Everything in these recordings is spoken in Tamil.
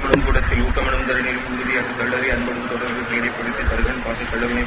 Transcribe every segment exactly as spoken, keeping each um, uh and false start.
ஊக்கப்படும் கூடத்தில் ஊக்கமிடும் தரணில் உறுதியாக கல்லறி அன்படும் தொடர்பு கைதைப்படுத்தி தருகன் பாச கல்லவனை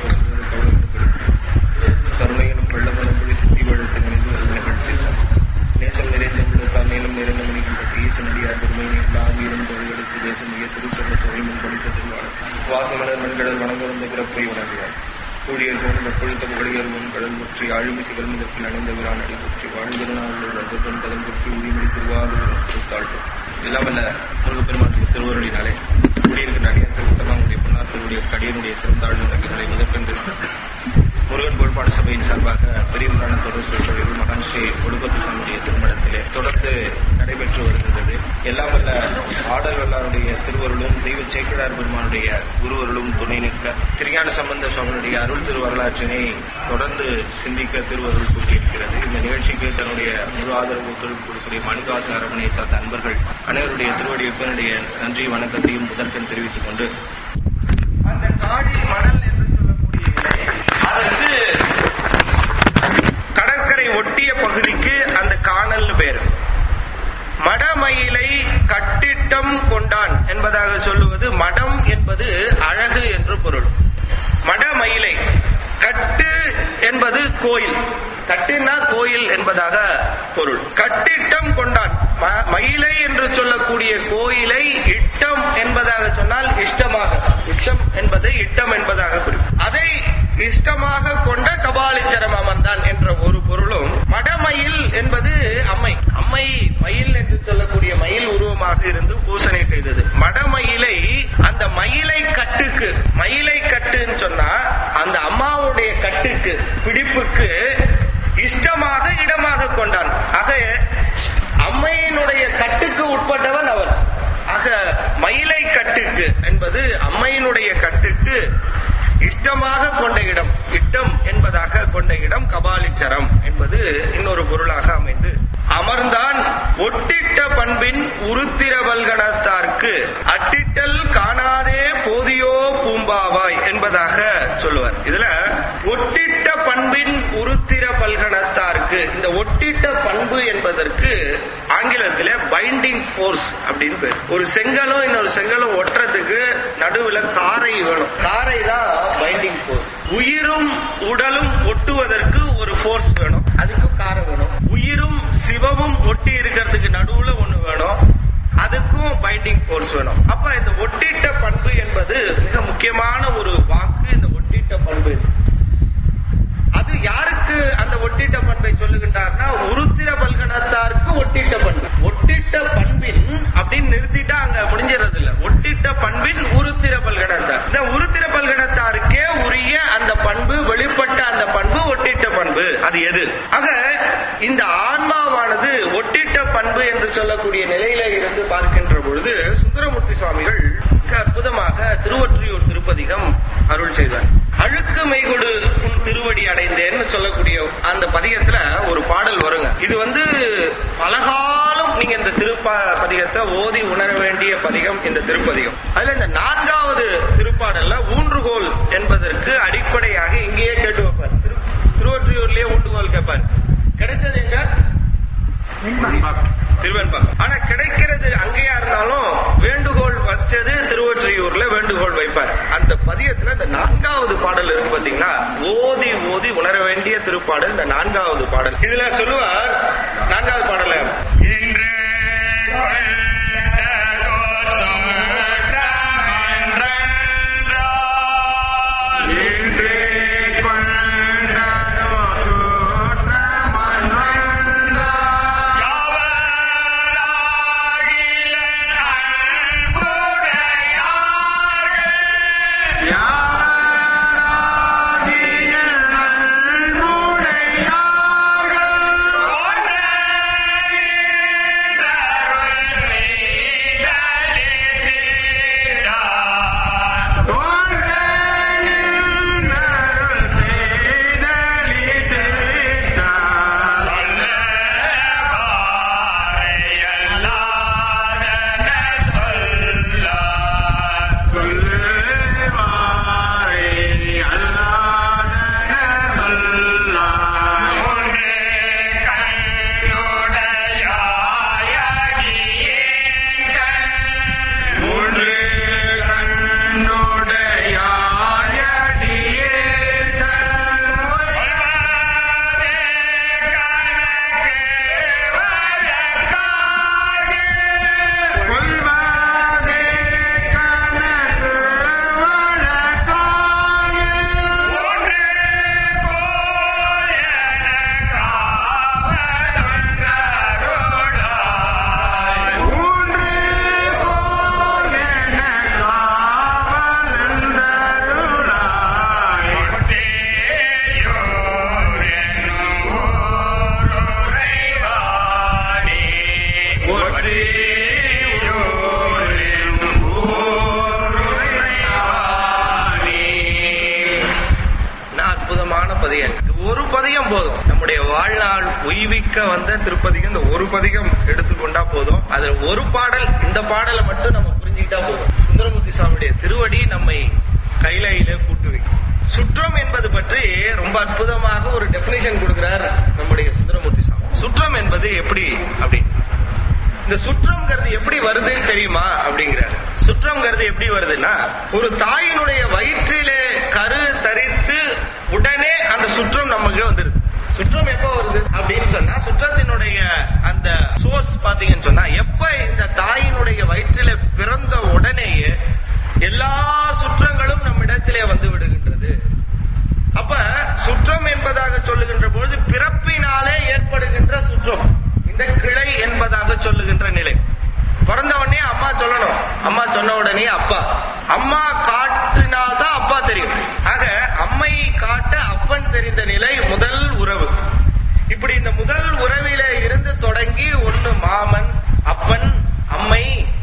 கருணையிலும் வெள்ளமனம் பொழி சித்தி வழக்கு நினைந்து ஒரு நிகழ்த்தினார். நேசம் நிறைந்த உள்ளத்தால் மேலும் நிறைந்த மணிகின்ற ஈசனடியார் பெருமையை எல்லா வீரும் தொழில்களுக்கு தேசம் மிக திருச்சொல்ல தொழில் முன்பளித்த திருவாளர் வாசமலர் மண்கடல் வணங்குவந்த பிறப்பை வணங்குவார். கூடியர்கோன் வெப்பொழுத்த புகழியர்கோன் கடல் முற்றி ஆழிமிசைகள் முதற்கில் அணிந்த விழான் அடி குற்றி வாழ்ந்திருநாள் ரத்தத்தொன் பதம் குற்றி உரிமொழி திருவாரூர் திருத்தாழ்வு. எல்லாம் வல்ல முருகப்பெருமானுடைய திருவருளினாலே கூடியிருக்கின்ற அடியார்கள் உத்தமாவுடைய பொன்னார்களுடைய கடியனுடைய சிறந்தாழ்வு நகைகளை முதற்கண்டு முருகன் கோட்பாடு சபையின் சார்பாக பெரியவரான தொடர் சொற்பொழிவு மகான் ஸ்ரீ ஒடுபத்து சுவாமியுடைய திருமணத்திலே தொடர்ந்து நடைபெற்று வருகின்றது. எல்லாம் வல்ல ஆடல் வல்லாருடைய திருவருளும் தெய்வ சேக்கிழார் பெருமானுடைய குருவருளும் துணை நிற்க திருஞான சம்பந்த சுவாமியுடைய அருள் திரு வரலாற்றினை தொடர்ந்து சிந்திக்க திருவருள் கூட்டியிருக்கிறது. இந்த நிகழ்ச்சிக்கு தன்னுடைய முழு ஆதரவு ஒத்துழைப்பு கொடுக்கக்கூடிய மணிவாச அரவணையை சார்ந்த அன்பர்கள் அனைவருடைய திருவடியப்பனுடைய நன்றி வணக்கத்தையும் முதற்கண் தெரிவித்துக் கொண்டு அந்த காடி மணல் என்று சொல்லக்கூடிய அதற்கு கடற்கரை ஒட்டிய பகுதிக்கு அந்த காணல் பேர். மடமயிலை கட்டிட்டம் கொண்டான் என்பதாக சொல்லுவது மடம் என்பது அழகு என்று பொருள். மடமயிலை கட்டு என்பது கோயில், கட்டுனா கோயில் என்பதாக பொருள். கட்டிட்டம் கொண்டான் மயிலை என்று சொல்லக்கூடிய கோயிலை இட்டம் என்பதாக சொன்னால் இஷ்டமாக, இஷ்டம் என்பது இட்டம் என்பதாக குறிக்கும். அதை இஷ்டமாக கொண்ட கபாலீச்சரம் அமர்ந்தான் என்ற ஒரு பொருளும், மடமயில் என்பது அம்மை, அம்மை மயில் என்று சொல்லக்கூடிய மயில் உருவமாக இருந்து பூசனை செய்தது. மடமயிலை அந்த மயிலை கட்டுக்கு, மயிலை கட்டுன்னு சொன்னா அந்த அம்மாவுடைய கட்டுக்கு பிடிப்புக்கு இஷ்டமாக இடமாக கொண்டான். ஆக அம்மையினுடைய கட்டுக்கு உட்பட்டவன் அவன். ஆக மயிலை கட்டுக்கு என்பது அம்மையினுடைய கட்டுக்கு இஷ்டமாக கொண்ட இடம், இட்டம் என்பதாக கொண்ட இடம் கபாலீச்சரம் என்பது இன்னொரு பொருளாக அமைந்து அமர்ந்தான். ஒட்டிட்ட பண்பின் உருத்திரவல்கணத்தார்க்கு அட்டிட்டல் காணாதே போதியோ பூம்பாவாய் என்பதாக சொல்லுவார். இதுல ஒட்டிட்ட பண்பின் உருத்திர பல்கணத்தார்க்கு, இந்த ஒட்டிட்ட பண்பு என்பதற்கு ஆங்கிலத்திலே பைண்டிங் ஃபோர்ஸ் அப்படின்னு பேர். ஒரு செங்கலும் இன்னொரு செங்கலும் ஒட்டுறதுக்கு நடுவுல காரை வேணும், காரை தான் பைண்டிங் ஃபோர்ஸ். உயிரும் உடலும் ஒட்டுவதற்கு ஒரு ஃபோர்ஸ் வேணும், அதுக்கு காரை வேணும். உயிரும் சிவமும் ஒட்டி இருக்கிறதுக்கு நடுவுல ஒண்ணு வேணும், அதுக்கும் பைண்டிங் ஃபோர்ஸ் வேணும். அப்ப இந்த ஒட்டிட்ட பண்பு என்பது மிக முக்கியமான ஒரு வாக்கு. இந்த ஒட்டிட்ட பண்பு அது யாருக்கு அந்த ஒட்டிட்ட பண்பை சொல்லுகின்றார்னா உருத்திர பல்கணத்தாருக்கு ஒட்டிட்ட பண்பு. ஒட்டிட்ட பண்பின் அப்படின்னு நிறுத்திட்டா அங்க முடிஞ்சிடறது இல்ல. ஒட்டிட்ட பண்பின் உருத்திர பல்கணத்தார், இந்த உருத்திர பல்கணத்தாருக்கே உரிய அந்த பண்பு, வெளிப்பட்ட அந்த பண்பு ஒட்டிட்ட பண்பு. அது எது? ஆக இந்த ஆன்மாவானது ஒட்டிட்ட பண்பு என்று சொல்லக்கூடிய நிலையில இருந்து பார்க்கின்ற பொழுது சுந்தரமூர்த்தி சுவாமிகள் அற்புதமாக திருவொற்றியூர் திருப்பதிகம் அருள் செய்தார். அழுக்கு மெய்கொடு உன் திருவடி அடைந்தேன்னு சொல்லக்கூடிய அந்த பதிகத்துல ஒரு பாடல் வருங்க. இது வந்து பலகாலம் நீங்க இந்த திருப்பா பதிகத்தை ஓதி உணர வேண்டிய பதிகம் இந்த திருப்பதிகம். அதுல இந்த நான்காவது திருப்பாடல்ல ஊன்றுகோல் என்பதற்கு அடிப்படையாக இங்கேயே கேட்டு வைப்பார். திருவொற்றியூர்லயே ஊன்றுகோல் கேட்பார். கிடைச்சது எங்க? திருவெண்பா. ஆனா கிடைக்கிறது அங்கேயா இருந்தாலும் வேண்டுகோள் வச்சது திருவொற்றியூர்ல வேண்டுகோள் வைப்பார். அந்த பதியத்துல இந்த நான்காவது பாடல் இருக்கு பாத்தீங்களா, ஓதி ஓதி உணர வேண்டிய திருப்பாடல் இந்த நான்காவது பாடல். இதுல சொல்லுவார், நான்காவது பாடல உய்விக்க வந்த திருப்பதிகம் இந்த ஒரு பதிகம் எடுத்துக்கொண்டா போதும். அதுல ஒரு பாடல், இந்த பாடலை மட்டும் நம்ம புரிஞ்சுக்கிட்டா போதும். சுந்தரமூர்த்தி சுவாமியுடைய திருவடி நம்மை கையில கூட்டு வைக்கும். சுற்றம் என்பது பற்றி ரொம்ப அற்புதமாக ஒரு டெபினிஷன் கொடுக்கிறார் நம்முடைய சுந்தரமூர்த்தி சுவாமி. சுற்றம் என்பது எப்படி அப்படி, இந்த சுற்றம்ங்கிறது எப்படி வருதுன்னு தெரியுமா அப்படிங்கிறார். சுற்றம்ங்கிறது எப்படி வருதுன்னா, ஒரு தாயினுடைய வயிற்றிலே கரு தரித்து உடனே அந்த சுற்றம் நமக்கு வந்துருது. சுற்றம் எப்ப வருது அப்படின்னு சொன்னா, சுற்றத்தினுடைய அந்த சோர்ஸ் பாத்தீங்கன்னு சொன்னா, எப்ப இந்த தாயினுடைய வயிற்றிலே பிறந்த உடனேயே எல்லா சுற்றங்களும் நம்மிடத்திலே வந்து விடுகின்றது. அப்ப சுற்றம் என்பதாக சொல்லுகின்ற பொழுது பிறப்பினாலே ஏற்படுகின்ற சுற்றம், இந்த கிளை என்பதாக சொல்லுகின்ற நிலை. பிறந்த உடனே அம்மா சொல்லணும், அம்மா சொன்ன உடனே அப்பா, அம்மா காட்டினால்தான் அப்பா தெரியும். ஆக அம்மை காட்ட அப்பன் தெரிந்த நிலை முதல் உறவு. இப்படி இந்த முதல் உறவிலே இருந்து தொடங்கி ஒன்னு மாமன், அப்பன், அம்மை,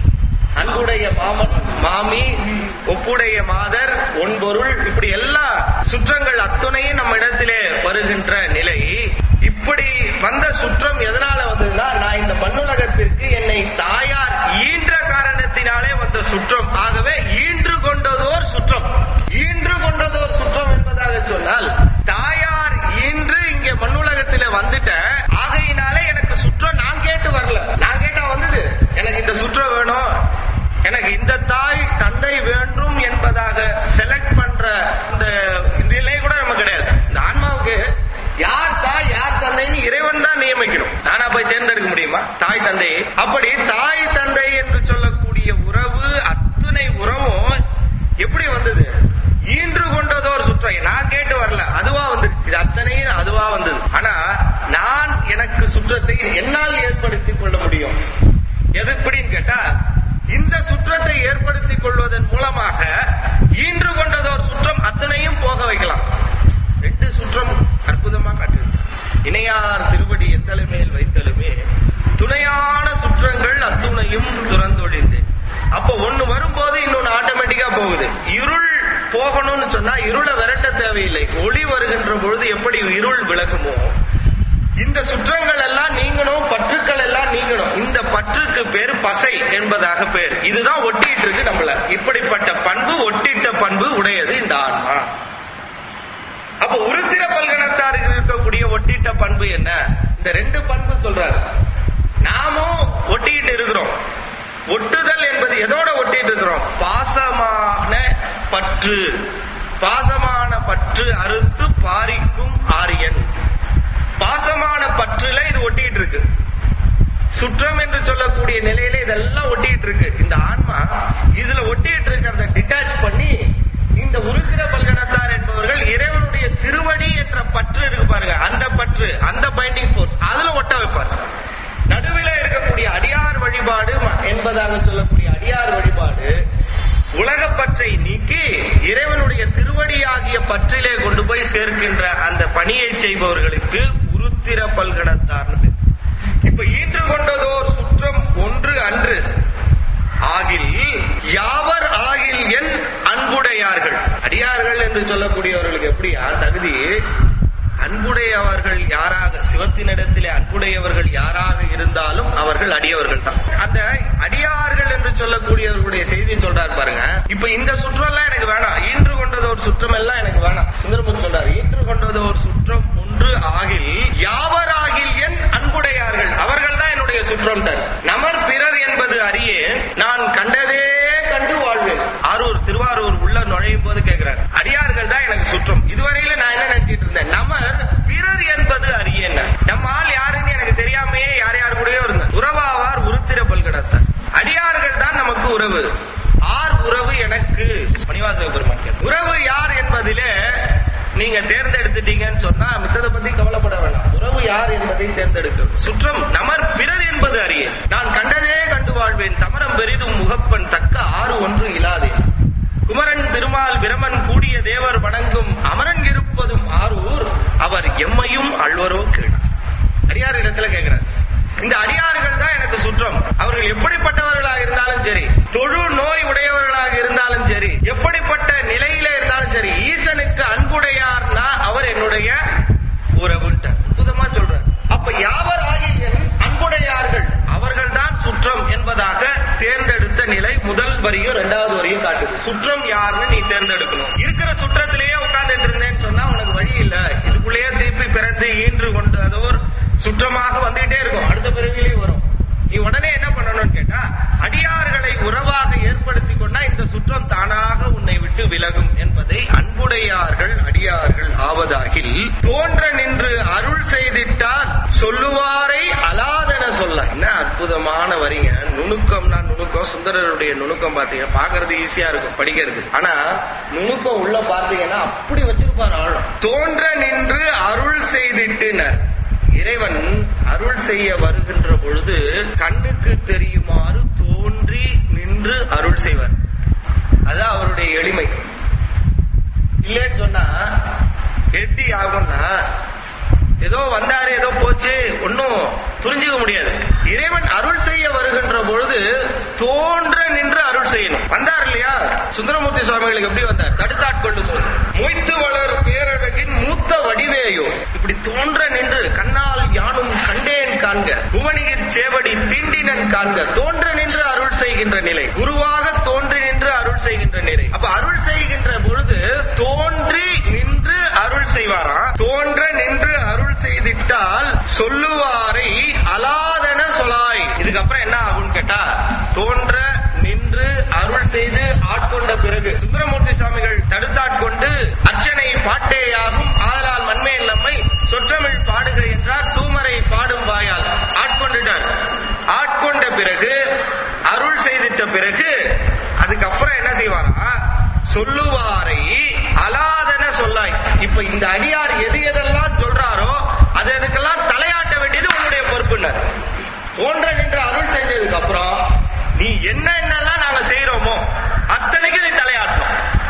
அன்புடைய மாமன், மாமி, ஒப்புடைய மாதர், ஒன்பொருள், இப்படி எல்லா சுற்றங்கள் அத்துணையும் நம்ம இடத்திலே வருகின்ற நிலை. இப்படி வந்த சுற்றம் எதனால வந்ததுன்னா, நான் இந்த மண்ணுலகத்திற்கு என்னை தாயார் ஈன்ற காரணத்தினாலே வந்த சுற்றம். ஆகவே ஈன்று கொண்டதோர் சுற்றம். ஈன்று கொண்டதோர் சுற்றம் என்பதாக சொன்னால், தாயார் ஈன்று இங்கே மண்ணுலகத்திலே வந்துட்ட ஆகையினாலே எனக்கு சுற்றம் நான் கேட்டு வரல, நான் கேட்டா வந்தது. எனக்கு இந்த சுற்றம் வேணும், எனக்கு இந்த தாய் தந்தை வேண்டும் என்பதாக செலக்ட் பண்ற இந்த நிலை கூட நம்ம கிடையாது. இந்த ஆன்மாவுக்கு யார் தாய் யார் தந்தைன்னு இறைவன் தான் நியமிக்கணும். நானா போய் தேர்ந்தெடுக்க முடியுமா தாய் தந்தையை? அப்படி தாய் தந்தை என்று சொல்லக்கூடிய உறவு, அத்துணை உறவும் எப்படி வந்தது? ஈன்று கொண்டதோர் சுற்றம். நான் கேட்டு வரல, அதுவா வந்துருச்சு. இது அத்தனையும் அதுவா வந்தது. ஆனா நான் எனக்கு சுற்றத்தை என்னால் ஏற்படுத்திக் கொள்ள முடியும். எது எப்படின்னு கேட்டா, இந்த சுற்றத்தை ஏற்படுத்திக் கொள்வதன் மூலமாக ஈன்று கொண்டதோர் சுற்றம் அத்தனையும் போக வைக்கலாம். ரெண்டு சுற்றம் அற்புதமா காட்டுது. இணையார் திருவடி எத்தலை மேல் வைத்தலுமே துணையான சுற்றங்கள் அத்துணையும் துறந்தொழிந்து. அப்ப ஒண்ணு வரும்போது இன்னொன்னு ஆட்டோமேட்டிக்கா போகுது. இருள் போகணும்னு சொன்னா இருளை விரட்ட தேவையில்லை. ஒளி வருகின்ற பொழுது எப்படி இருள் விலகுமோ, இந்த சுற்றங்கள் எல்லாம் நீங்கணும், பற்றுக்கள் எல்லாம் நீங்கணும். இந்த பற்றுக்கு பேரு பசை என்பதாக பேர். இதுதான் ஒட்டிட்டு இருக்கு நம்மள. இப்படிப்பட்ட பண்பு, ஒட்டிட்ட பண்பு உடையது இந்த ஆன்மா. அப்ப உருத்திர பல்கணத்தாருக்கு இருக்கக்கூடிய ஒட்டிட்ட பண்பு என்ன? இந்த ரெண்டு பண்பு சொல்றாரு. நாமும் ஒட்டிட்டு இருக்கிறோம். ஒட்டுதல் என்பது எதோட ஒட்டிட்டு இருக்கிறோம்? பாசமான பற்று. பாசமான பற்று அறுத்து பாரிக்கும் ஆரியன். பாசமான பற்றுல இது ஒட்டிட்டு இருக்கு. சுற்றம் என்று சொல்லக்கூடிய நிலையில இதெல்லாம் ஒட்டிட்டு இருக்கு. இந்த ஆன்மா இதுல ஒட்டிட்டு இருக்கிறத டிட்டாச் பண்ணி, இந்த உருத்திர பல்கணத்தார் என்பவர்கள் இறைவனுடைய திருவடி என்ற பற்று இருக்கு பாருங்க, அந்த பற்று, அந்த பைண்டிங் போர்ஸ், அதுல ஒட்ட வைப்பார். நடுவில் இருக்கக்கூடிய அடியார் வழிபாடு என்பதாக சொல்லக்கூடிய அடியார் வழிபாடு உலகப்பற்றை நீக்கி இறைவனுடைய திருவடியாகிய பற்றிலே கொண்டு போய் சேர்க்கின்ற அந்த பணியை செய்பவர்களுக்கு உருத்திர பல்கணத்தார். இப்ப ஈன்று கொண்டதோர் சுற்றம் ஒன்று அன்று ஆகில் யாவர் ஆகில் என் அன்புடையார்கள். அடியார்கள் என்று சொல்லக்கூடியவர்களுக்கு எப்படியா தகுதி? அன்புடையவர்கள் யாராக, சிவத்தினிடத்திலே அன்புடையவர்கள் யாராக இருந்தாலும் அவர்கள் அடியவர்கள் தான். அந்த அடியார்கள் என்று சொல்லக்கூடியவர்களுடைய செய்தி சொல்றார் பாருங்க. இப்ப இந்த சுற்றம் எல்லாம் எனக்கு வேணாம், ஈன்று கொண்டது ஒரு சுற்றம் எல்லாம் எனக்கு வேணாம். சுந்தரமூர்த்தி சொல்றார், ஈன்று கொண்டது ஒரு சுற்றம் ஒன்று ஆகில் யாவர் ஆகில் என் அன்புடையார்கள், அவர்கள் தான் என்னுடைய சுற்றம். நமர் பிறர் என்பது அறியே நான் கண்டதே கண்டு வாழ்வேன். ஆரூர் திருவாரூர் உள்ள நுழையும் போது கேட்கிறார், அடியார்கள் தான் எனக்கு சுற்றம். இதுவரையில நான் என்ன நினைச்சிட்டு இருந்தேன், நமர் பிறர் என்பது அறிய. நம்ம ஆள் யாருன்னு எனக்கு தெரியாமையே யார் யாரு கூடயோ இருந்தேன். உறவாவார் உருத்திர பல்கணத்தார். அடியார்கள் தான் நமக்கு உறவு. ஆர் உறவு எனக்கு? மணிவாசக பெருமான் உறவு யார் என்பதிலே நீங்க தேர்ந்தெடுத்துட்டீங்கன்னு சொன்னா மித்ததை பத்தி கவலைப்பட வேண்டாம். உறவு யார் என்பதை தேர்ந்தெடுக்க. சுற்றம் நமர் பிறர் என்பது அறிய நான் கண்டதே கண்டு வாழ்வேன். தமரம் பெரிதும் முகப்பன் தக்க ஆறு ஒன்று இல்லாதே. குமரன் திருமால் பிரமன் கூடிய தேவர் வணங்கும் அமரன் இருப்பதும் ஆரூர் அவர் எம்மையும் அழ்வரோ கேட்டார். அடியார் இடத்துல கேட்கிறார். இந்த அடியார்கள் தான் எனக்கு சுற்றம். அவர்கள் எப்படிப்பட்டவர்களாக இருந்தாலும் சரி, தொழு நோய் உடையவர்களாக இருந்தாலும் சரி, எப்படிப்பட்ட நிலையில இருந்தாலும் சரி, ஈசனுக்கு அன்புடையார்னா அவர் என்னுடைய உறவுன்ட்டார். அற்புதமா சொல்றார். அப்ப அப்ப யாவர் ஆகிய அன்புடையார்கள் அவர்கள் தான் சுற்றம் என்பதாக தேர்ந்தெடுத்த நிலை முதல் வரியும் இரண்டாவது வரியும் காட்டுது. சுற்றம் யாருன்னு நீ தேர்ந்தெடுக்கணும். இருக்கிற சுற்றத்திலேயே உட்கார்ந்துட்டு இருந்தேன்னு சொன்னா உனக்கு வழி இல்ல. இதுக்குள்ளேயே திருப்பி பிறந்து ஈன்று கொண்டு அதோ சுற்றமாக வந்துகிட்டே இருக்கும். அடுத்த பிறவிலையும் வரும். நீ உடனே என்ன பண்ணணும்னு கேட்டா, அடியார்களை உறவாக ஏற்படுத்தி கொண்டா இந்த சுற்றம் தானாக உன்னை விட்டு விலகும் என்பதை அன்புடையார்கள் அடியார்கள் ஆவதாகில் தோன்ற நின்று அருள் செய்திட்டால் சொல்லுவாரை அலாதென சொல்ல. என்ன அற்புதமான வரிங்க. நுணுக்கம்னா நுணுக்கம். சுந்தரருடைய நுணுக்கம் பாத்தீங்க, பாக்குறது ஈஸியா இருக்கும் படிக்கிறது. ஆனா நுணுக்கம் உள்ள பாத்தீங்கன்னா அப்படி வச்சிருப்பாரு ஆழம். தோன்ற நின்று அருள் செய்திட்டுனர். இறைவன் அருள் செய்ய வருகின்ற பொழுது கண்ணுக்கு தெரியுமாறு தோன்றி நின்று அருள் செய்வார். அதான் அவருடைய எளிமை. இல்லைன்னு சொன்னா எப்படி ஆகும்னா, ஏதோ வந்தாரு ஏதோ போச்சு ஒன்னும் புரிஞ்சுக்க முடியாது. இறைவன் அருள் செய்ய வருகின்ற பொழுது தோன்ற நின்று அருள் செய்யணும். வந்தார் இல்லையா சுந்தரமூர்த்தி சுவாமிகளுக்கு எப்படி வந்தார்? தடுத்தாட்கொள்ளும் போது மொய்த்து வளர் பேரழகின் மூத்த வடிவேயோ இப்படி தோன்ற நின்று கண்ணால் யானும் கண்டேன் காண்க புவனியிற் சேவடி தீண்டினன் காண்க தோன்ற நின்று அருள் செய்கின்ற நிலை, குருவாக தோன்றி நின்று அருள் செய்கின்ற நிலை. அப்ப அருள் செய்கின்ற பொழுது தோன்றி நின்று அருள் செய்வாரா. தோன்ற நின்று அருள் செய்திட்டால் சொல்லுவாரை அலாதன சொலாய். இதுக்கப்புறம் என்ன ஆகும் கேட்டா, தோன்ற நின்று அருள் செய்து ஆட்கொண்ட பிறகு சுந்தரமூர்த்தி சுவாமிகள் தடுத்தாட்கொண்டு அர்ச்சனை பாட்டேயாகும் ஆதலால் மண்மேல் நம்மை சொற்றமிழ் பாடுக என்றார். தூமரை பாடும் வாயால் ஆட்கொண்டுட்டார். ஆட்கொண்ட பிறகு அருள் செய்திட்ட பிறகு அதுக்கப்புறம் என்ன செய்வாரா, சொல்லுவாரை அலாதன சொல்லாய். இப்ப இந்த அடியார் எது எதெல்லாம் சொல்றாரோ அது அதுக்கெல்லாம் தலையாட்ட வேண்டியது உன்னுடைய பொறுப்புனர். தோன்ற நின்று அருள் செஞ்சதுக்கு அப்புறம் நீ என்ன என்னெல்லாம் நாங்க செய்யறோமோ அத்தனைக்கு நீ தலையாட்டணும்.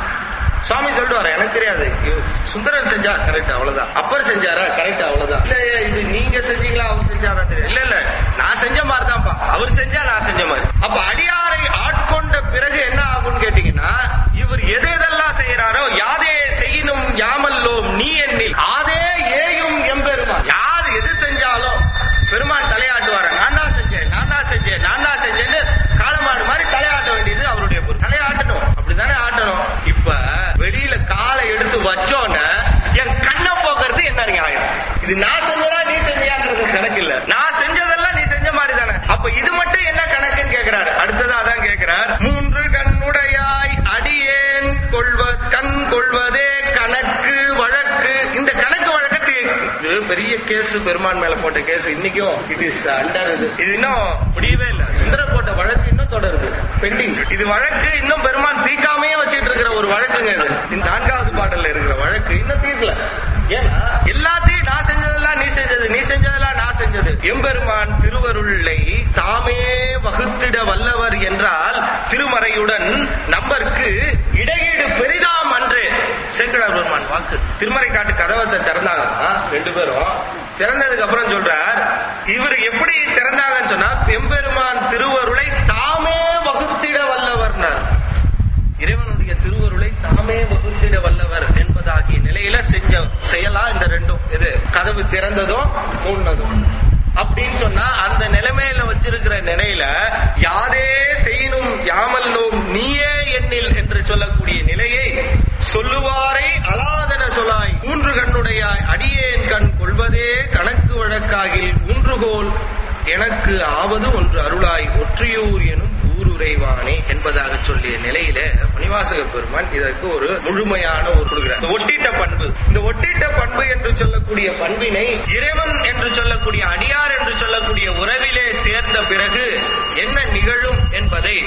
சுவாமி சொல்லிட்டு எனக்கு தெரியாது, சுந்தரன் செஞ்சா கரெக்ட் அவ்வளவுதான், அப்பர் செஞ்சாரா கரெக்ட் அவ்வளவுதான், இல்ல இது நீங்க செஞ்சீங்களா அவர் செஞ்சாரா தெரியாது, இல்ல இல்ல நான் செஞ்ச மாதிரிதான்ப்பா, அவர் செஞ்சா நான் செஞ்ச மாதிரி. அப்ப அடியாரை ஆட்கொண்ட பிறகு என்ன ஆகும்னு கேட்டீங்கன்னா, இவர் எது எதெல்லாம் செய்யறாரோ யாதே செய்யணும் யாமல்லோம் நீ எண்ணில் ஆதே ஏயும் எம்பெருமான். யார் எது செஞ்சாலும் பெருமான் தலையாட்டுவார. நான் தான் செஞ்சேன் நான் தான் செஞ்சேன் நான் தான் செஞ்சேன்னு காலமாடு மாதிரி தலையாட்ட வேண்டியது அவருடைய பொருள். தலையாட்டணும், அப்படித்தானே ஆட்டணும். இப்ப வெளியில காலை எடுத்து வச்சோன்னு என் கண்ணை போக்குறது என்ன நியாயம்? இது நான் செஞ்சதா நீ செஞ்சியான்றது கணக்கு இல்ல, நான் செஞ்சதெல்லாம் நீ செஞ்ச மாதிரி தானே. அப்ப இது மட்டும் என்ன கணக்குன்னு கேட்கிறாரு. அடுத்தது அதான் கேட்கிறார். மூன்று கண்ணுடையாய் அடியேன் கொள்வ கண் கொள்வதே கணக்கு வழக்கு. இந்த கணக்கு வழக்கு இது பெரிய கேஸ், பெருமான் மேல போட்ட கேஸ் இன்னைக்கும் இட் இஸ் அண்டர். இது இது இன்னும் முடியவே இல்லை. சுந்தர போட்ட வழக்கு இன்னும் தொடருது, பெண்டிங். இது வழக்கு இன்னும் பெருமான் தீர்க்காமையே வச்சிட்டு இருக்கிற ஒரு வழக்குங்க. இது நான்காவது பாடல்ல இருக்கிற வழக்கு இன்னும் தீர்க்கல. ஏன்னா எல்லாத்தையும் நான் செஞ்சதெல்லாம் நீ செஞ்சது, நீ செஞ்சதெல்லாம் நான் செஞ்சது. எம்பெருமான் திருவருளை தாமே வகுத்திட வல்லவர் என்றால் திருமறையுடன் நம்பருக்கு இடையீடு பெரிதாம் அன்று. சேக்கிழார் பெருமான் வாக்கு. திருமறை காட்டு கதவத்தை திறந்தாங்கன்னா ரெண்டு பேரும் திறந்ததுக்கு அப்புறம் சொல்றார், இவர் எப்படி திறந்தாங்கன்னு சொன்னா எம்பெருமான் திருவருளை தாமே வகுத்திட வல்லவர்னார். இறைவனுடைய திருவருளை தாமே வகுத்திட வல்லவர் என்பதாகிய நிலையில செஞ்ச செயலா இந்த ரெண்டும். இது கதவு திறந்ததும் மூடினதும் அப்படின்னு சொன்னா அந்த நிலைமையில வச்சிருக்கிற நிலையில யாதே செய்யணும் யாமல்லோம் நீயே எண்ணில் என்று சொல்லக்கூடிய நிலையை சொல்லுவாரை அலாதன சொல்லாய். மூன்று கண்ணுடையாய் அடியேன் கண் கொள்வதே கணக்கு வழக்காகில் ஊன்றுகோல் எனக்கு ஆவது ஒன்று அருளாய் ஒற்றியூர் எனும் ஊருரைவானே என்பதாக சொல்லிய நிலையில மணிவாசக பெருமான் இதற்கு ஒரு முழுமையான ஒரு கொடுக்கிறார். ஒட்டிட்ட பண்பு, இந்த ஒட்டிட்ட பண்பு என்று சொல்லக்கூடிய பண்பினை இறைவன் என்று சொல்லக்கூடிய அடியார் என்று சொல்லக்கூடிய உறவிலே சேர்ந்த பிறகு என்ன நிகழும் என்பதை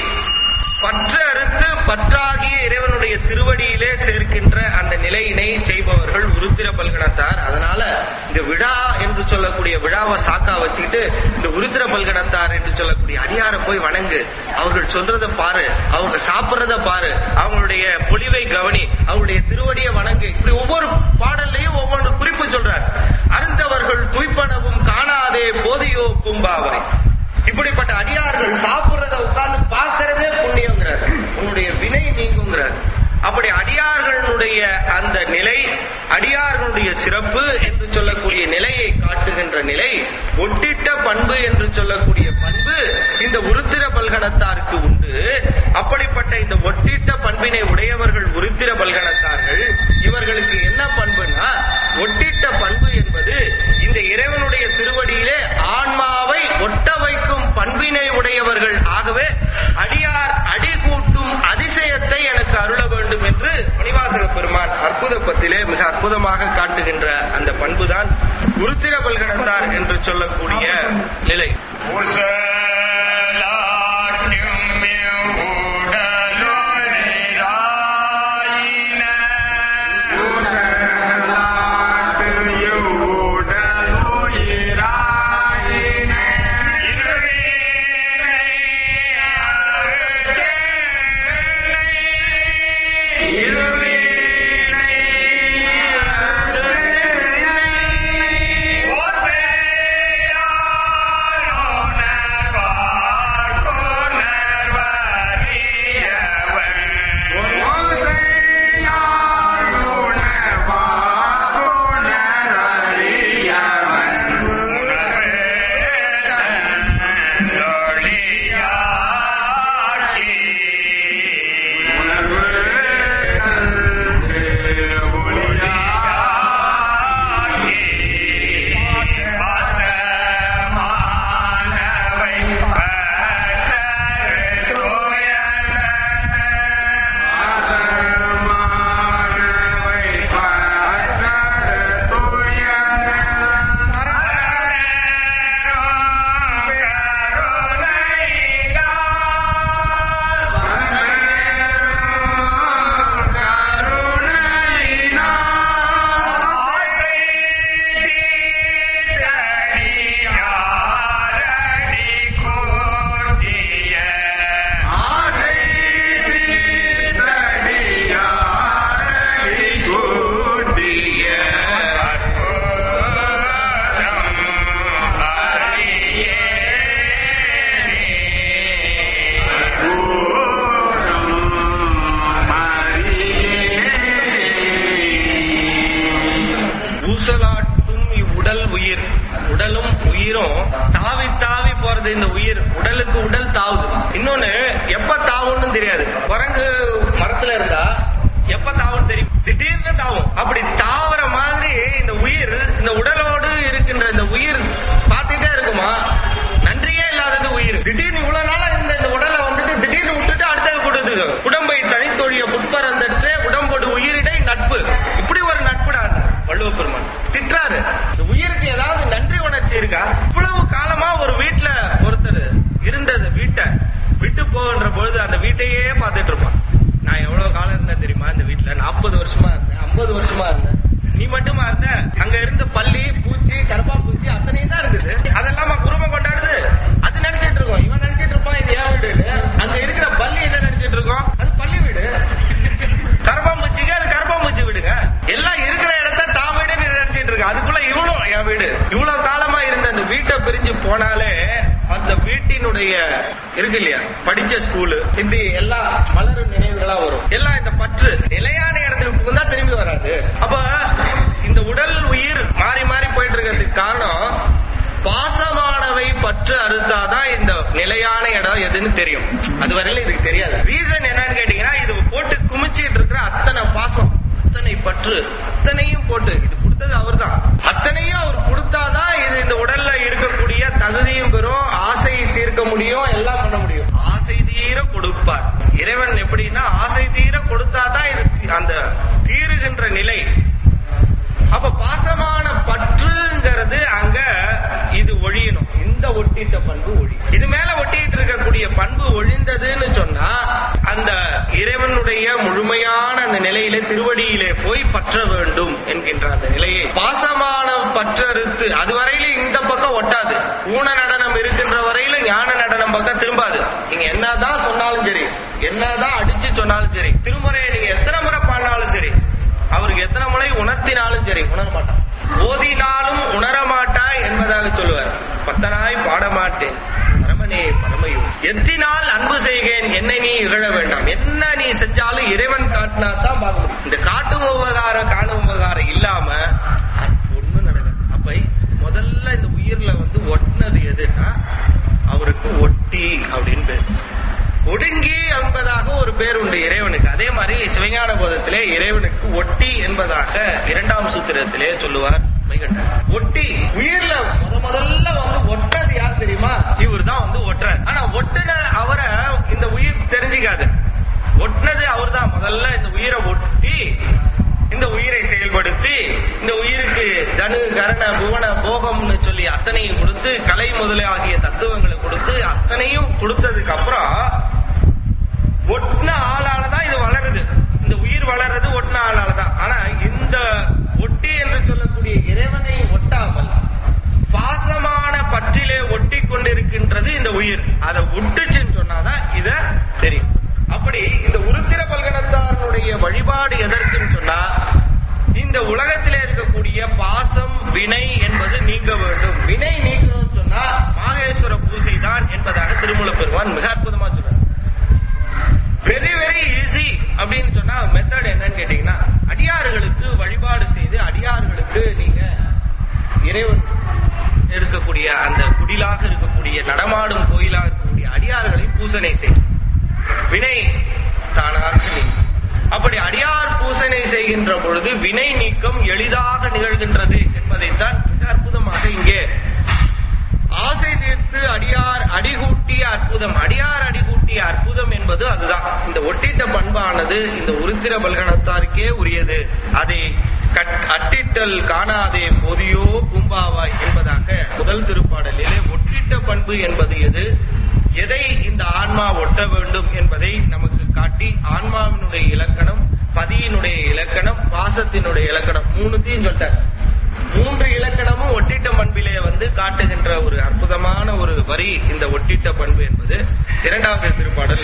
பற்று அறுத்து பற்றாகிய இறைவனுடைய திருவடியிலே சேர்க்கின்ற அந்த நிலையினை செய்பவர்கள் உருத்திர பல்கணத்தார். அதனால இந்த விழா என்று சொல்லக்கூடிய விழாவை சாக்கா வச்சுக்கிட்டு இந்த உருத்திர பல்கணத்தார் என்று சொல்லக்கூடிய அடியாரை போய் வணங்கு, அவர்கள் சொல்றத பாரு, அவங்க சாப்பிடுறத பாரு, அவங்களுடைய பொலிவை கவனி, அவருடைய திருவடியை வணங்கு. இப்படி ஒவ்வொரு பாடல்லையும் ஒவ்வொரு குறிப்பு சொல்றார். அருந்தவர்கள் துய்ப்பனவும் காணாதே போதியோ பூம்பாவரை. இப்படிப்பட்ட அடியார்கள் சாப்பிடுறத உட்கார்ந்து பார்க்கறதே புண்ணியங்கிறார், உன்னுடைய வினை நீங்குங்கிறார். அப்படி அடியார்களுடைய அந்த நிலை, அடியார்களுடைய சிறப்பு என்று சொல்லக்கூடிய நிலையை காட்டுகின்ற நிலை, ஒட்டிட்ட பண்பு என்று சொல்லக்கூடிய பண்பு இந்த உருத்திர பல்கணத்தாருக்கு உண்டு. அப்படிப்பட்ட இந்த ஒட்டிட்ட பண்பினை உடையவர்கள் உருத்திர பல்கணத்தார்கள். இவர்களுக்கு என்ன பண்புனா, ஒட்டிட்ட பண்பு என்பது இந்த இறைவனுடைய திருவடியிலே ஆன்மாவை ஒட்ட வைக்கும் பண்பினை உடையவர்கள். ஆகவே அடியார் அடி கூட்டும் அதிசயத்தை எனக்கு அருள வேண்டும் என்று மணிவாசக பெருமான் அற்புத பத்திலே மிக அற்புதமாக காட்டுகின்ற அந்த பண்புதான் உருத்திர பல்கணத்தார் என்று சொல்லக்கூடிய நிலை. ஊசலாட்டும் இவ்வுடல் உயிர். உடலும் உயிரும் தாவி தாவி போறது. இந்த உயிர் உடலுக்கு உடல் தாவுது. இன்னொன்னு எப்ப தாவுன்னு தெரியாது. குரங்கு மரத்துல இருந்தா எப்ப தாவுன்னு தெரியும், திடீர்னு தாவும். அப்படி தாவற மாதிரி இந்த உயிர், இந்த உடலோடு இருக்கின்ற இந்த உயிர் பார்த்துட்டே இருக்குமா? நன்றியே இல்லாதது உயிர். திடீர்னு இவ்வளவு நாளா இருந்த இந்த உடலை வந்துட்டு திடீர்னு விட்டுட்டு அடுத்தது கொடுத்து உடம்பை தனித்தொழிய புட்பரந்தற்றே உடம்போடு உயிரிடை நட்பு. இப்படி ஒரு நட்புடா வள்ளுவ பெருமான் திட்டாரு. இந்த உயிருக்கு ஏதாவது நன்றி உணர்ச்சி இருக்கா? இவ்வளவு காலமா ஒரு வீட்டுல ஒருத்தர் இருந்தது, வீட்டை விட்டு போகின்ற பொழுது அந்த வீட்டையே பார்த்துட்டு இருப்பான். நான் எவ்வளவு காலம் இருந்தேன் தெரியுமா இந்த வீட்டுல? நாற்பது வருஷமா இருந்தேன், ஐம்பது வருஷமா இருந்தேன். நீ மட்டுமா இருந்த? அங்க இருந்த பள்ளி பூச்சி கரப்பா பூச்சி அத்தனையும் தான் இருந்தது. அதெல்லாம் குடும்பம் கொண்டாடுது. அது நினைச்சிட்டு இருக்கோம். இவன் நினைச்சிட்டு இருப்பான் இது ஏன் வீடு. அங்க இருக்கிற பள்ளி என்ன நினைச்சிட்டு இருக்கோம்? அது பள்ளி வீடு. கரப்பாம்பூச்சிக்கு அது கரப்பாம்பூச்சி வீடுங்க. எல்லாம் இருக்கிற இடத்த தான் வீடு நினைச்சிட்டு இருக்கு. அதுக்குள்ள இவனும் என் வீடு. இவ்வளவு காலமா இருந்த அந்த வீட்டை பிரிஞ்சு போனாலே அந்த வீட்டினுடைய இருக்கு இல்லையா, படிச்ச ஸ்கூலு, இப்படி எல்லா மலரும் நினைவுகளா வரும். எல்லாம் இந்த பற்று நிலையான இடத்துக்கு புகுந்தா திரும்பி வராது. அப்ப இந்த உடல் உயிர் மாறி மாறி போயிட்டு இருக்கிறதுக்கு காரணம், பாசமானவை பற்று அறுத்தாதான் இந்த நிலையான இடம் எதுன்னு தெரியும். அது வரையில இதுக்கு தெரியாது. ரீசன் என்னன்னு கேட்டீங்கன்னா, இது போட்டு குமிச்சிட்டு இருக்கிற அத்தனை பாசம், அத்தனை பற்று, அத்தனையும் போட்டு இது கொடுத்தது அவர் தான். அத்தனையும் அவர் கொடுத்தாதான் இது இந்த உடல்ல இருக்கக்கூடிய தகுதியும் பெறும், ஆசையை தீர்க்க முடியும், எல்லாம் பண்ண முடியும். ஆசை தீர கொடுப்பார் இறைவன். எப்படின்னா ஆசை தீர கொடுத்தாதான் இது அந்த தீருகின்ற நிலை. அப்ப பாசமான பற்றுங்கிறது அங்க இது ஒழியணும். இந்த ஒட்டிட்ட பண்பு ஒழி. இது மேல ஒட்டிட்டு இருக்கக்கூடிய பண்பு ஒழிந்ததுன்னு சொன்னா அந்த இறைவனுடைய முழுமையான அந்த நிலையிலே திருவடியிலே போய் பற்ற வேண்டும் என்கின்ற அந்த நிலையை பாசமான பற்றறுத்து அதுவரையில இந்த பக்கம் ஒட்டாது. ஊன நடனம் இருக்கின்ற வரையில ஞான நடனம் பக்கம் திரும்பாது. நீங்க என்னதான் சொன்னாலும் சரி, என்னதான் அடிச்சு சொன்னாலும் சரி, திருமுறையை நீங்க எத்தனை முறை பாடினாலும் சரி, அவருக்கு எத்தனை முறை உணர்த்தினாலும் சரி உணர மாட்டான். ஓதினாலும் உணர மாட்டாய் என்பதாக சொல்லுவார். பத்தனாய் பாடமாட்டேன் பரம ஈசனே பரமையோ எத்தினால் அன்பு செய்கேன் என்னை நீ இகழ வேண்டாம். என்ன நீ செஞ்சாலும் இறைவன் காட்டினா தான் பார்க்க முடியும். இந்த காட்டும் உபகாரம் காணும் உபகாரம் இல்லாம ஒண்ணும் நடக்காது. அப்ப முதல்ல இந்த உயிர்ல வந்து ஒட்டினது எதுன்னா அவருக்கு ஒட்டி அப்படின்னு பேர். ஒடுங்கி என்பதாக ஒரு பேர் உண்டு இறைவனுக்கு. அதே மாதிரி சிவஞான போதத்திலே இறைவனுக்கு ஒட்டி என்பதாக இரண்டாம் சூத்திரத்திலே சொல்லுவார் மைகண்டர். ஒட்டி உயிர்ல முத முதல்ல வந்து ஒட்டது யார் தெரியுமா? இவர் தான் வந்து ஒட்டுறார். ஆனா ஒட்டுன அவரை இந்த உயிர் தெரிஞ்சுக்காது. ஒட்டினது அவர் தான். முதல்ல இந்த உயிரை ஒட்டி இந்த உயிரை செயல்படுத்தி இந்த உயிருக்கு தனு கரண புவன போகம்னு சொல்லி அத்தனையும் கொடுத்து கலை முதலாகிய தத்துவங்களை கொடுத்து அத்தனையும் கொடுத்ததுக்கு அப்புறம் ஒட்டின ஆளாலதான் இது வளருது. இந்த உயிர் வளர்றது ஒட்டின ஆளாலதான். ஆனா இந்த ஒட்டி என்று சொல்லக்கூடிய இறைவனை ஒட்டாமல் பாசமான பற்றிலே ஒட்டி கொண்டிருக்கின்றது இந்த உயிர். அதை விட்டுச்சுன்னு சொன்னாதான் இத தெரியும். அப்படி இந்த உருத்திர பல்கணத்தாருடைய வழிபாடு எதற்குன்னு சொன்னா இந்த உலகத்திலே இருக்கக்கூடிய பாசம் வினை என்பது நீங்க வேண்டும். வினை நீக்கணும்னு சொன்னா மாகேஸ்வர பூசை தான் என்பதாக திருமூல பெருமான் மிக அற்புதமா சொல்றார். வெரி வெரி ஈஸி அப்படின்னு சொன்னா மெத்தட் என்னன்னு கேட்டீங்கன்னா அடியார்களுக்கு வழிபாடு செய்து அடியார்களுக்கு நீங்க இறைவன் இருக்கக்கூடிய அந்த குடிலாக இருக்கக்கூடிய நடமாடும் கோயிலாக இருக்கக்கூடிய அடியார்களை பூசனை செய்யும். வினை தானாக நீக்கும். அப்படி அடியார் பூசனை செய்கின்ற பொழுது வினை நீக்கம் எளிதாக நிகழ்கின்றது என்பதைத்தான் மிக அற்புதமாக இங்கே ஆசை தீர்த்து அடியார் அடிகூட்டிய அற்புதம். அடியார் அடிகூட்டிய அற்புதம் என்பது அதுதான். இந்த ஒட்டிட்ட பண்பானது இந்த உருத்திர பல்கணத்தாருக்கே உரியது. அதை அட்டிட்டல் காணாதே பொதியோ பூம்பாவாய் என்பதாக முதல் திருப்பாடலிலே ஒட்டிட்ட பண்பு என்பது எது, எதை இந்த ஆன்மா ஒட்ட வேண்டும் என்பதை நமக்கு காட்டி ஆன்மாவினுடைய இலக்கணம், பதியினுடைய இலக்கணம், பாசத்தினுடைய இலக்கணம் மூணுத்தையும் சொல்லிட்டார். மூன்று இலக்கணமும் ஒட்டிட்ட பண்பிலே வந்து காட்டுகின்ற ஒரு அற்புதமான ஒரு வரி இந்த ஒட்டிட்ட பண்பு என்பது. இரண்டாவது திருப்பாடல்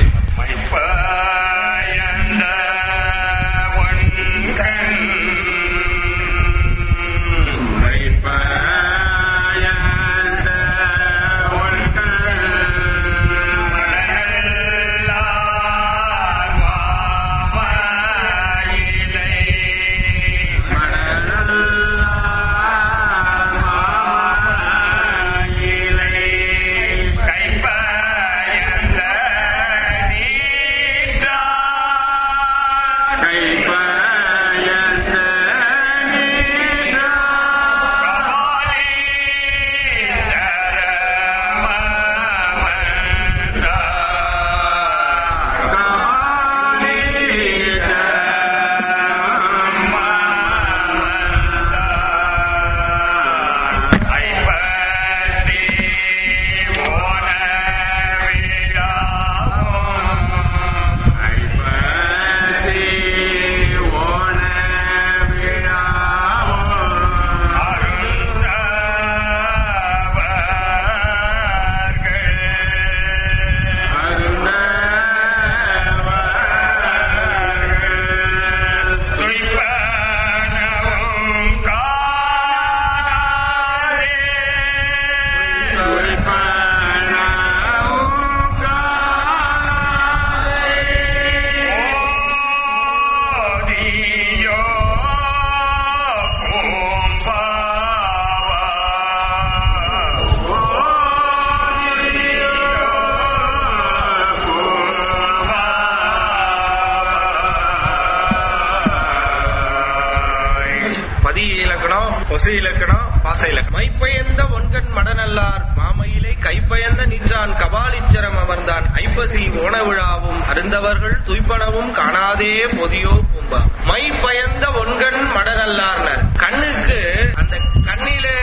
பொசு இலக்கணம், பாச இலக்கணம். மைப்பயந்த ஒன்கண் மடநல்லார் மாமையிலை கைப்பயந்த நின்றான் கபாலிச்சரம் அமர்ந்தான் ஐப்பசி ஓண விழாவும் அருந்தவர்கள் துய்ப்பனவும் காணாதே பொதியோ பூம்பா. மைப்பயந்த ஒன்கண் மடநல்லார்னர். கண்ணுக்கு அந்த கண்ணிலே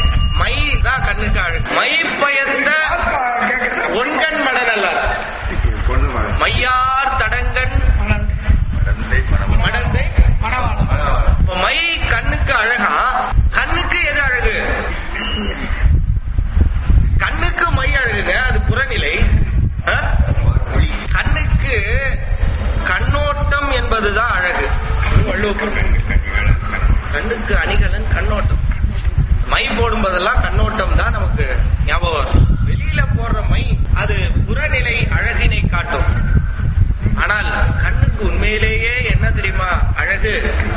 மை தான் கண்ணுக்கு அழகு. மைப்பயந்த ஒன்கண் மடநல்லார் மையார் தடங்கன் மடந்தை மணவாளம். மை கண்ணுக்கு அழகா, கண்ணுக்கு எது அழகு? கண்ணுக்கு மை அழகுங்க, அது புறநிலை. கண்ணுக்கு கண்ணோட்டம் என்பதுதான் அழகு. கண்ணுக்கு அணிகலன் கண்ணோட்டம். மை போடும்போதெல்லாம் கண்ணோட்டம் தான் நமக்கு ஞாபகம் வரும். வெளியில போடுற மை அது புறநிலை அழகினை காட்டும். ஆனால் கண்ணுக்கு உண்மையிலேயே என்ன தெரியுமா அழகு?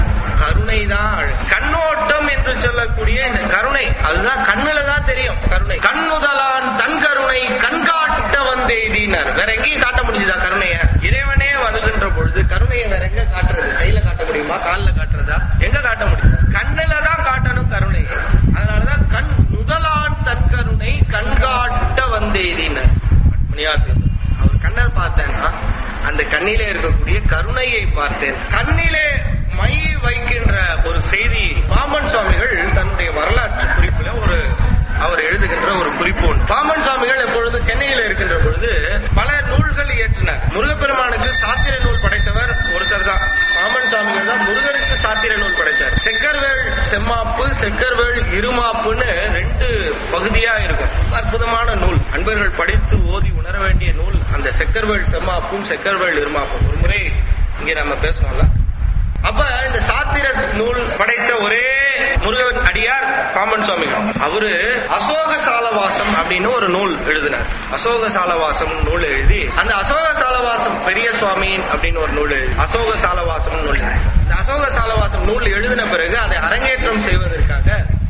கருணை தான் அழகு. கண்ணோட்டம் என்று சொல்லக்கூடிய இந்த கருணை, அதுதான் கண்ணுல தான் தெரியும் கருணை. கண்ணுதலான் தன் கருணை கண்காட்ட வந்தெய்தினார். வேற எங்கேயும் காட்ட முடியுதா கருணைய? இறைவனே வருகின்ற பொழுது கருணையை வேற எங்க காட்டுறது? கையில காட்ட முடியுமா? கால்ல காட்டுறதா? எங்க காட்ட முடியும்? கண்ணுல தான் காட்டணும் கருணை. அதனாலதான் கண் முதலான் தன் கருணை கண்காட்ட வந்தெய்தினார் முனியாசிரியர். அவர் கண்ணை பார்த்தேன்னா அந்த கண்ணிலே இருக்கக்கூடிய கருணையை பார்த்தேன். கண்ணிலே மை வைக்கின்ற ஒரு செய்தி பாம்பன் சுவாமிகள் தன்னுடைய வரலாற்று குறிப்புல ஒரு அவர் எழுதுகின்ற ஒரு குறிப்பு. பாம்பன் சுவாமிகள் எப்பொழுது சென்னையில் இருக்கின்ற பொழுது பல நூல்கள் இயற்றினார். முருகப்பெருமானுக்கு சாத்திர நூல் படைத்தவர் ஒருத்தர் தான். பாம்பன் சுவாமிகள் தான் முருகருக்கு சாத்திர நூல் படைத்தார். செக்கர்வேள் செம்மாப்பு, செக்கர்வேள் இருமாப்புன்னு ரெண்டு பகுதியா இருக்கும். அற்புதமான நூல், அன்பர்கள் படித்து ஓதி உணர வேண்டிய நூல் அந்த செக்கர்வேள் செம்மாப்பும் செக்கர்வேள் இருமாப்பும். ஒரு முறை இங்க நம்ம பேசணும்ல. அப்ப இந்த சாத்திர நூல் படைத்த ஒரே முருகன் அடியார் பாம்பன் சுவாமிகள். அவரு அசோக சாலவாசம் அப்படின்னு ஒரு நூல் எழுதினார். அசோக சாலவாசம் நூல் எழுதி அந்த அசோக சாலவாசம் பெரிய சுவாமி அப்படின்னு ஒரு நூல் எழுதி அசோக சாலவாசம் நூல். இந்த அசோக சாலவாசம் நூல் எழுதின பிறகு அதை அரங்கேற்றம் செய்வதற்காக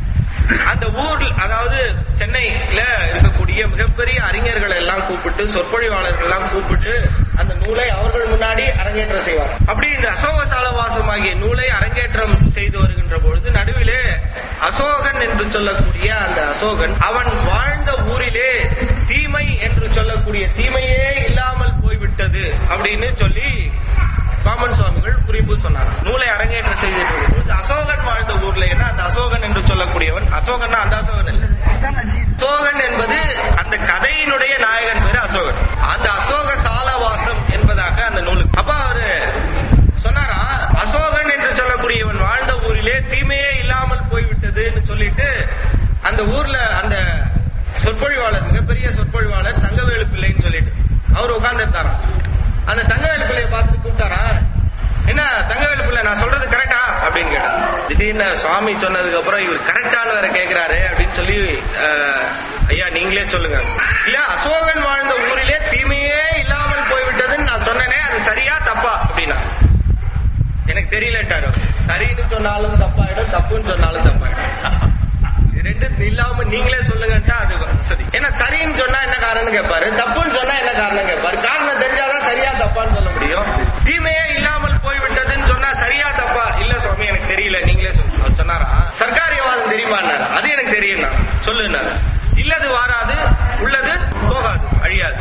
அந்த ஊர், அதாவது சென்னையில இருக்கக்கூடிய மிகப்பெரிய அறிஞர்கள் எல்லாம் கூப்பிட்டு, சொற்பொழிவாளர்கள் எல்லாம் கூப்பிட்டு அந்த நூலை அவர்கள் முன்னாடி அரங்கேற்றம் செய்வார். அப்படி இந்த அசோக சாலவாசம் ஆகிய நூலை அரங்கேற்றம் செய்து வருகின்ற பொழுது நடுவிலே அசோகன் என்று சொல்லக்கூடிய அந்த அசோகன் அவன் வாழ்ந்த ஊரிலே தீமை என்று சொல்லக்கூடிய தீமையே இல்லாமல் போய்விட்டது அப்படின்னு சொல்லி பாம்பன் சுவாமிகள் குறிப்பு சொன்னார். நூலை அரங்கேற்றம் செய்திருக்கும் போது அசோகன் வாழ்ந்த ஊர்ல என்ன அந்த அசோகன் என்று சொல்லக்கூடியவன், அசோகன் அந்த அசோகன் இல்லை, அசோகன் என்பது அந்த கதையினுடைய நாயகன் பேரு அசோகன். அந்த அசோக சாலவாசம் என்பதாக அந்த நூலுக்கு. அப்ப அவரு சொன்னாரா, அசோகன் என்று சொல்லக்கூடியவன் வாழ்ந்த ஊரிலே தீமையே இல்லாமல் போய்விட்டதுன்னு சொல்லிட்டு அந்த ஊர்ல அந்த சொற்பொழிவாளர், மிகப்பெரிய சொற்பொழிவாளர் தங்கவேலு பிள்ளைன்னு சொல்லிட்டு அவர் உட்கார்ந்து இருந்தாராம். அந்த தங்கவேலு பிள்ளைய பார்த்து கூப்பிட்டாரா, என்ன தங்கவேலு பிள்ளை நான் சொல்றது கரெக்டா அப்படின்னு கேட்டார். திடீர்னு சுவாமி சொன்னதுக்கு அப்புறம் இவர் கரெக்டான்னு வேற கேட்கிறாரு அப்படின்னு சொல்லி, ஐயா நீங்களே சொல்லுங்க, இல்ல அசோகன் வாழ்ந்த ஊரிலே தீமையே இல்லாமல் போய்விட்டதுன்னு நான் சொன்னேனே, அது சரியா தப்பா அப்படின்னா எனக்கு தெரியலட்டாரு. சரின்னு சொன்னாலும் தப்பாயிடும், தப்புன்னு சொன்னாலும் தப்பாயிடும். ரெண்டு இல்லாம நீங்களே சொல்லுங்கட்டா அது சரி. ஏன்னா சரின்னு சொன்னா என்ன காரணம் கேட்பாரு, தப்புன்னு சொன்னா என்ன காரணம் கேட்பாரு. காரணம் தெரிஞ்சாதான் சரியா தப்பான்னு சொல்ல முடியும். தீமையே இல்லாமல் போய்விட்டதுன்னு சொன்னா சரியா தப்பா, இல்ல சுவாமி எனக்கு தெரியல நீங்களே சொல்லுங்க. அவர் சொன்னாரா, சர்க்காரியவாதம் தெரியுமான்னாரு. அது எனக்கு தெரியும் சொல்லுனாரு. இல்லது வாராது, உள்ளது போகாது, அழியாது.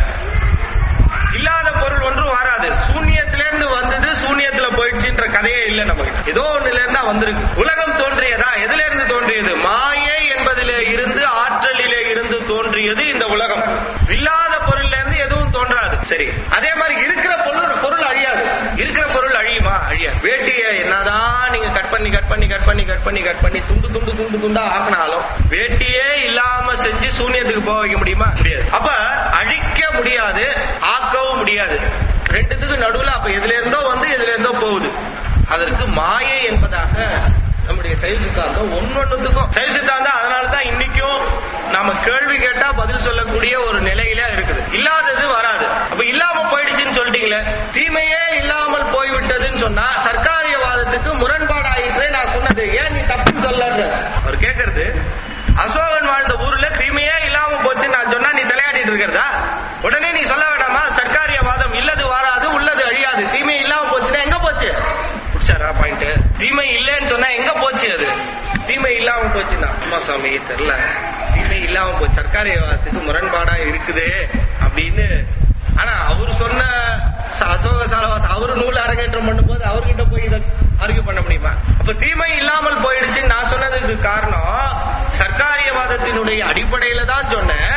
இல்லாத பொருள் ஒன்றும் வாராது. சூன்யத்திலிருந்து வந்தது சூன்யத்துல போயிடுச்சுன்ற கதையே இல்ல நமக்கு. ஏதோ ஒண்ணுல இருந்தா வந்திருக்கு. உலகம் தோன்றியதா, எதுல இருந்து தோன்றியது? மாயை என்பதிலே இருந்து, ஆற்றலிலே இருந்து தோன்றியது இந்த உலகம். இல்லாத பொருள்ல இருந்து எதுவும் தோன்றாது. சரி, அதே மாதிரி இருக்கிற பொருள் பொருள் அழியாது. இருக்கிற பொருள் அழியுமா? அழியாது. வேட்டியை என்னதான் நீங்க கட் பண்ணி கட் பண்ணி கட் பண்ணி கட் பண்ணி கட் பண்ணி துண்டு துண்டு துண்டு துண்டா ஆக்கினாலும் வேட்டியே இல்லாம செஞ்சு சூன்யத்துக்கு போக வைக்க முடியுமா? முடியாது. அப்ப அழிக்க முடியாது, ஆக்கவும் முடியாது. ரெண்டுத்துக்கு நடுவுல அப்ப எதுல இருந்தோ வந்து எதுல இருந்தோ போகுது. அதற்கு மாயை என்பதாக நம்முடைய செயல் சித்தாந்தம் ஒன்னொன்னுக்கும் செயல் சித்தாந்தம். அதனாலதான் இன்னைக்கும் நாம கேள்வி கேட்டா பதில் சொல்லக்கூடிய ஒரு நிலையில இருக்குது. இல்லாதது வராது. அப்ப இல்லாம போயிடுச்சுன்னு சொல்லிட்டீங்களே, தீமையே இல்லாமல் போய்விட்டதுன்னு சொன்னா சர்க்காரியவாதத்துக்கு முரண்பாடு ஆயிற்று. நான் சொன்னது ஏன் நீ தப்புன்னு சொல்ல? அவர் கேட்கறது, அசோகன் வாழ்ந்த ஊர்ல தீமையே இல்லாம போச்சுன்னு நான் சொன்னா நீ தலையாடிட்டு இருக்கிறதா? உடனே நீ சொல்ல வேண்டாமா, சர்க்காரியவாதம் இல்லது வாராது, உள்ளது அழியாது. தீமை இல்லாம போச்சுன்னா எங்க போச்சு? புடிச்சாரா பாயிண்ட்? தீமை இல்லைன்னு சொன்னா எங்க போச்சு? அது தீமை இல்லாம போச்சுன்னா அம்மா சுவாமி தெரியல, தீமை இல்லாம போச்சு, சர்க்காரியவாதத்துக்கு முரண்பாடா இருக்குது அப்படின்னு. ஆனா அவரு சொன்ன அசோக சாலவாசம் அவரு நூல் அரங்கேற்றம் பண்ணும் போது அவர்கிட்ட போய் இதை ஆர்கியூ பண்ண முடியுமா? அப்ப தீமை இல்லாமல் போயிடுச்சுன்னு நான் சொன்னதுக்கு காரணம் சர்க்காரியவாதத்தினுடைய அடிப்படையில தான் சொன்னேன்.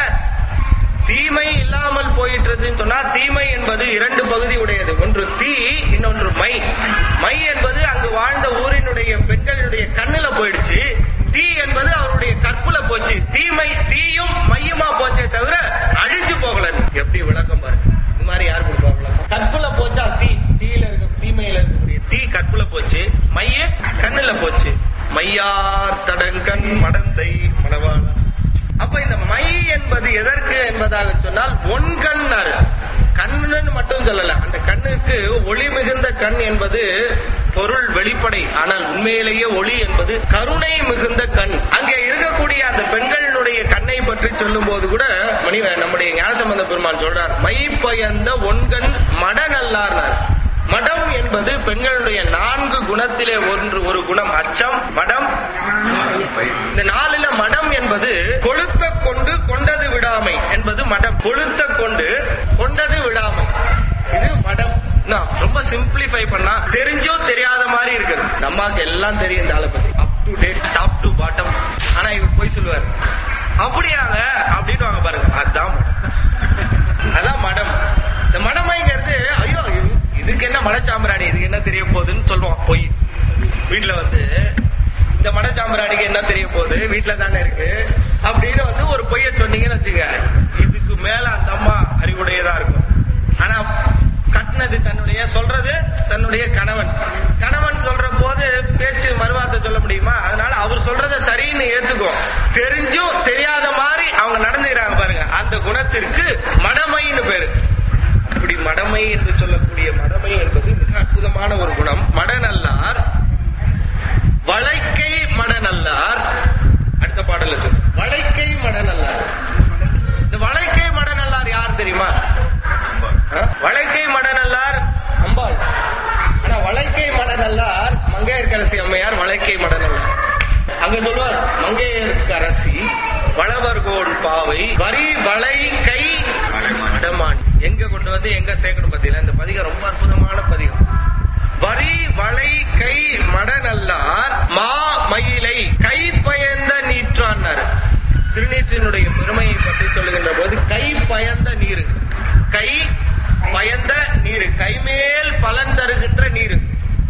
தீமை இல்லாமல் போயிட்டதுன்னு சொன்னா, தீமை என்பது இரண்டு பகுதி உடையது. ஒன்று தீ, இன்னொன்று மை. மை என்பது அங்கு வாழ்ந்த ஊரினுடைய பெண்களுடைய கண்ணுல போயிடுச்சு. தீ என்பது அவருடைய கற்புல போச்சு. தீமை தீயும் மையுமா போச்சே தவிர அழிஞ்சு போகல. எப்படி விளக்கம் பாரு. இந்த மாதிரி யார் கொடுப்பா விளக்கம்? கற்புல போச்சா தீ, தீயில இருக்க தீமையில இருக்கக்கூடிய தீ கற்புல போச்சு, மைய கண்ணுல போச்சு. மையார் தடங்கண் மடந்தை மணவாள. அப்ப இந்த மை என்பது எதற்கு என்பதாக சொன்னால் ஒன் கண் கண்ணுன்னு மட்டும் சொல்லல. அந்த கண்ணுக்கு ஒளி மிகுந்த கண் என்பது பொருள் வெளிப்படை. ஆனால் உண்மையிலேயே ஒளி என்பது கருணை மிகுந்த கண். அங்கே இருக்கக்கூடிய அந்த பெண்களுடைய கண்ணை பற்றி சொல்லும் போது கூட மணி நம்முடைய ஞானசம்பந்த பெருமான் சொல்றார், மைப்பயந்த ஒன்கண் மட நல்லார். மடம் என்பது பெண்களுடைய நான்கு குணத்திலே ஒன்று ஒரு குணம் அச்சம், மடம். இந்த நாளில மடம் என்பது கொளுத்த கொண்டு கொண்டது விடாமை என்பது மடம். கொளுத்த கொண்டு கொண்டது விடாமை, இது மடம். ரொம்ப சிம்பிளிஃபை பண்ணா தெரிஞ்சோ தெரியாத மாதிரி இருக்குது. நம்மாக்கு எல்லாம் தெரியும் இந்த ஆளை பத்தி, up to date, top to bottom. ஆனா இவர் போய் சொல்லுவார், அப்படியாங்க அப்படின்னு வாங்க பாருங்க, அதுதான் அதான் மடம். இந்த மடமைங்கிறது ஐயோ இதுக்கு என்ன மடச்சாம்பிராணி, இதுக்கு என்ன தெரிய போகுதுன்னு சொல்லுவோம். போய் வீட்டுல வந்து இந்த மடச்சாம்பிராணிக்கு என்ன தெரிய போகுது, வீட்டுல தானே இருக்கு அப்படின்னு வந்து ஒரு பொய்ய சொன்னீங்கன்னு வச்சுங்க, இதுக்கு மேல அந்த அம்மா அறிவுடையதா இருக்கும். ஆனா கட்டினது தன்னுடைய, சொல்றது தன்னுடைய கணவன். கணவன் சொல்ற போது பேச்சு மறுவார்த்தை சொல்ல முடியுமா? அதனால அவர் சொல்றத சரின்னு ஏத்துக்கும். தெரிஞ்சும் தெரியாத மாதிரி அவங்க நடந்துக்கிறாங்க பாருங்க, அந்த குணத்திற்கு மடமைன்னு பேரு. இப்படி மடமை என்று சொல்லக்கூடிய மடமை என்பது மிக அற்புதமான ஒரு குணம். மடநல்லார் வளைக்கை மடநல்லார். அடுத்த பாடல சொல்லு, வளைக்கை மடநல்லார். இந்த வளைக்கை மடநல்லார் யார் தெரியுமா? வளைக்கை மடநல்லார் அம்பாள். ஆனா வளைக்கை மடநல்லார் மங்கையர்க்கரசி அம்மையார். வளைக்கை மடநல்லார் அங்க சொல்வார், மங்கையர்க்கரசி வளவர்கோன் பாவை வரி வளை கை மடமான். எங்க கொண்டு வந்து எங்க சேர்க்கணும் பாத்தீங்களா? இந்த பதிகம் ரொம்ப அற்புதமான பதிகம். வரி வளை கை மடநல்லார் மா மயிலை கை பயந்த நீற்றான்னார். திருநீற்றினுடைய பெருமையை பற்றி சொல்லுகின்ற போது கை பயந்த நீர், கை பயந்த நீர், கைமேல் பலன் தருகின்ற நீர்.